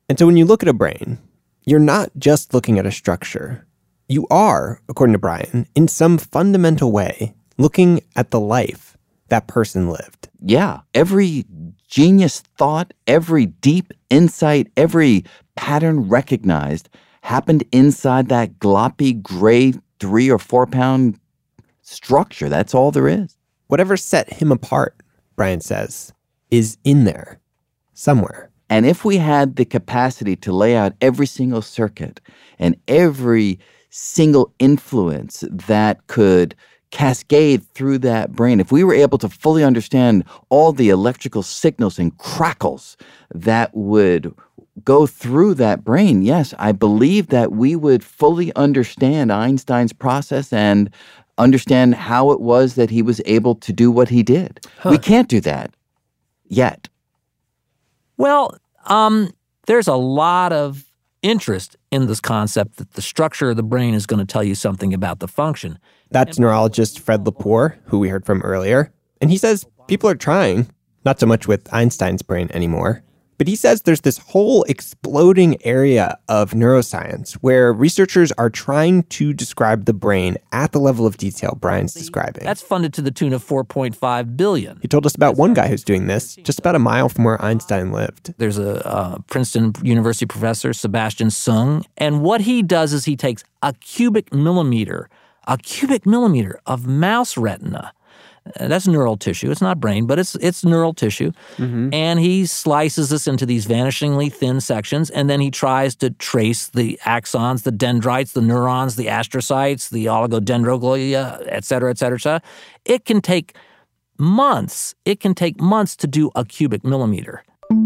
S5: And so when you look at a brain, you're not just looking at a structure. You are, according to Brian, in some fundamental way, looking at the life that person lived.
S23: Yeah, every genius thought, every deep insight, every pattern recognized happened inside that gloppy, gray, three or four pound structure. That's all there is.
S5: Whatever set him apart, Brian says, is in there somewhere.
S23: And if we had the capacity to lay out every single circuit and every single influence that could cascade through that brain, if we were able to fully understand all the electrical signals and crackles that would go through that brain, yes, I believe that we would fully understand Einstein's process and understand how it was that he was able to do what he did. Huh. We can't do that yet.
S18: Well, um, there's a lot of interest in this concept that the structure of the brain is going to tell you something about the function.
S5: That's neurologist Fred Lepore, who we heard from earlier. And he says people are trying, not so much with Einstein's brain anymore, but he says there's this whole exploding area of neuroscience where researchers are trying to describe the brain at the level of detail Brian's describing.
S18: That's funded to the tune of four point five billion dollars.
S5: He told us about one guy who's doing this just about a mile from where Einstein lived.
S18: There's a uh, Princeton University professor, Sebastian Sung, and what he does is he takes a cubic millimeter, a cubic millimeter of mouse retina. That's neural tissue. It's not brain, but it's it's neural tissue. Mm-hmm. And he slices this into these vanishingly thin sections, and then he tries to trace the axons, the dendrites, the neurons, the astrocytes, the oligodendroglia, et cetera, et cetera, et cetera. It can take months. It can take months to do a cubic millimeter.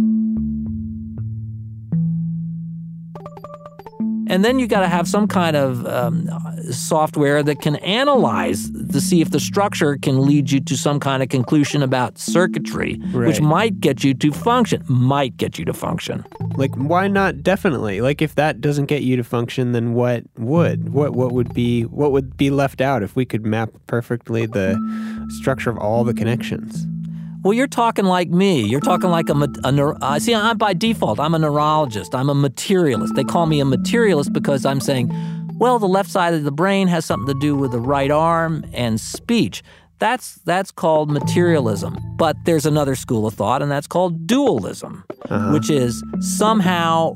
S18: And then you got to have some kind of um, software that can analyze to see if the structure can lead you to some kind of conclusion about circuitry, right, which might get you to function, might get you to function.
S5: Like, why not definitely? Like, if that doesn't get you to function, then what would? What what would be what would be left out if we could map perfectly the structure of all the connections?
S18: Well, you're talking like me. You're talking like a, a uh, see, I'm by default, I'm a neurologist. I'm a materialist. They call me a materialist because I'm saying, well, the left side of the brain has something to do with the right arm and speech. That's that's called materialism. But there's another school of thought, and that's called dualism, uh-huh. which is somehow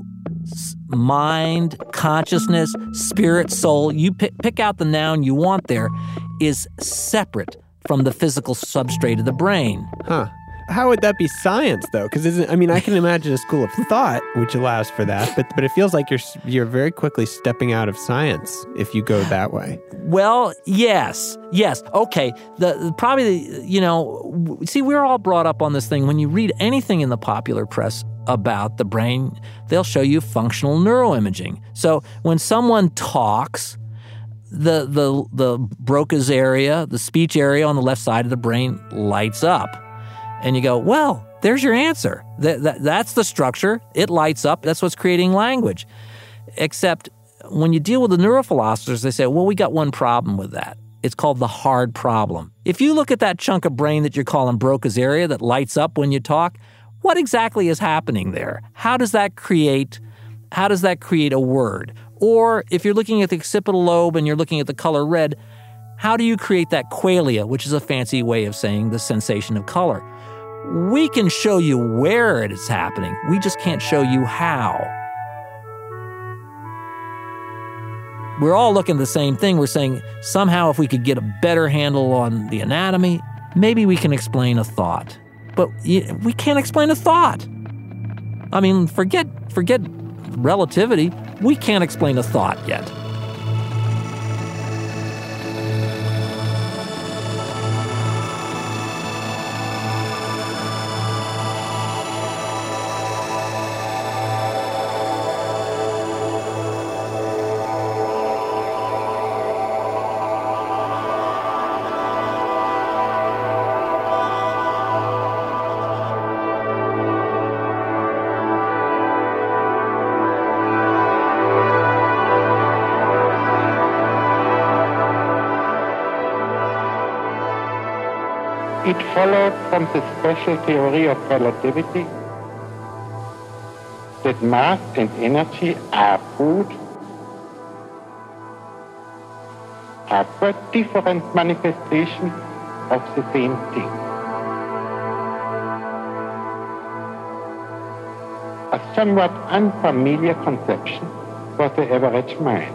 S18: mind, consciousness, spirit, soul, you pick, pick out the noun you want there, is separate from the physical substrate of the brain.
S5: Huh. How would that be science, though? Because isn't I mean, I can imagine a school of thought which allows for that, but but it feels like you're you're very quickly stepping out of science if you go that way.
S18: Well, yes, yes, okay. The, the probably you know, see, we're all brought up on this thing. When you read anything in the popular press about the brain, they'll show you functional neuroimaging. So when someone talks, the the the Broca's area, the speech area on the left side of the brain lights up. And you go, well, there's your answer. That, that, that's the structure. It lights up. That's what's creating language. Except when you deal with the neurophilosophers, they say, well, we got one problem with that. It's called the hard problem. If you look at that chunk of brain that you're calling Broca's area that lights up when you talk, what exactly is happening there? How does that create, how does that create a word? Or if you're looking at the occipital lobe and you're looking at the color red, how do you create that qualia, which is a fancy way of saying the sensation of color? We can show you where it is happening. We just can't show you how. We're all looking at the same thing. We're saying somehow if we could get a better handle on the anatomy, maybe we can explain a thought. But we can't explain a thought. I mean, forget forget relativity. We can't explain a thought yet.
S16: It followed from the special theory of relativity that mass and energy are both are but different manifestations of the same thing. A somewhat unfamiliar conception for the average mind.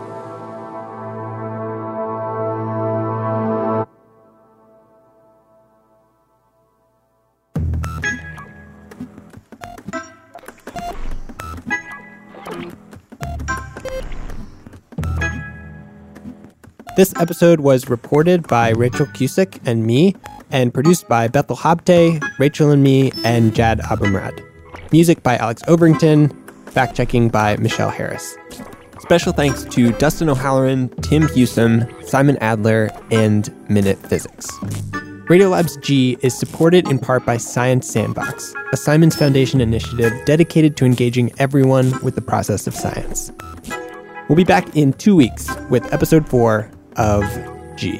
S5: This episode was reported by Rachel Cusick and me, and produced by Bethel Habte, Rachel and me, and Jad Abumrad. Music by Alex Overington, fact-checking by Michelle Harris. Special thanks to Dustin O'Halloran, Tim Hewsome, Simon Adler, and Minute Physics. Radiolab's G is supported in part by Science Sandbox, a Simons Foundation initiative dedicated to engaging everyone with the process of science. We'll be back in two weeks with episode four of G.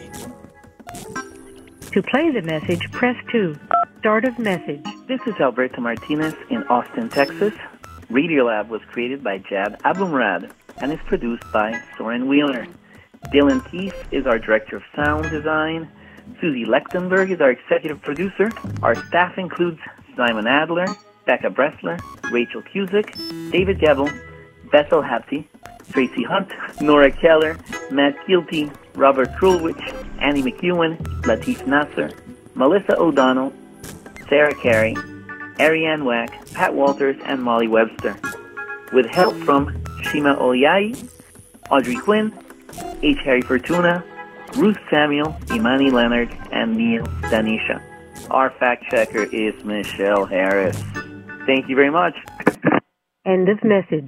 S8: To play the message, press two. Start of message.
S9: This is Alberto Martinez in Austin, Texas. Radiolab was created by Jad Abumrad and is produced by Soren Wheeler. Dylan Keefe is our director of sound design. Susie Lechtenberg is our executive producer. Our staff includes Simon Adler, Becca Bressler, Rachel Cusick, David Gebel, Bethel Habte, Tracy Hunt, Nora Keller, Matt Kilty, Robert Krulwich, Annie McEwen, Latif Nasser, Melissa O'Donnell, Sarah Carey, Ariane Wack, Pat Walters, and Molly Webster. With help from Shima Oliai, Audrey Quinn, H. Harry Fortuna, Ruth Samuel, Imani Leonard, and Neil Danisha. Our fact checker is Michelle Harris. Thank you very much.
S8: End of message.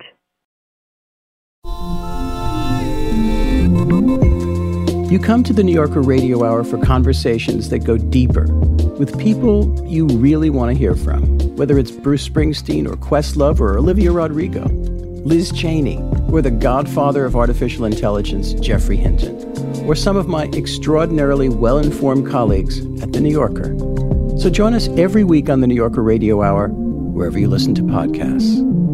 S20: You come to the New Yorker Radio Hour for conversations that go deeper with people you really want to hear from, whether it's Bruce Springsteen or Questlove or Olivia Rodrigo, Liz Cheney, or the godfather of artificial intelligence, Geoffrey Hinton, or some of my extraordinarily well-informed colleagues at The New Yorker. So join us every week on the New Yorker Radio Hour, wherever you listen to podcasts.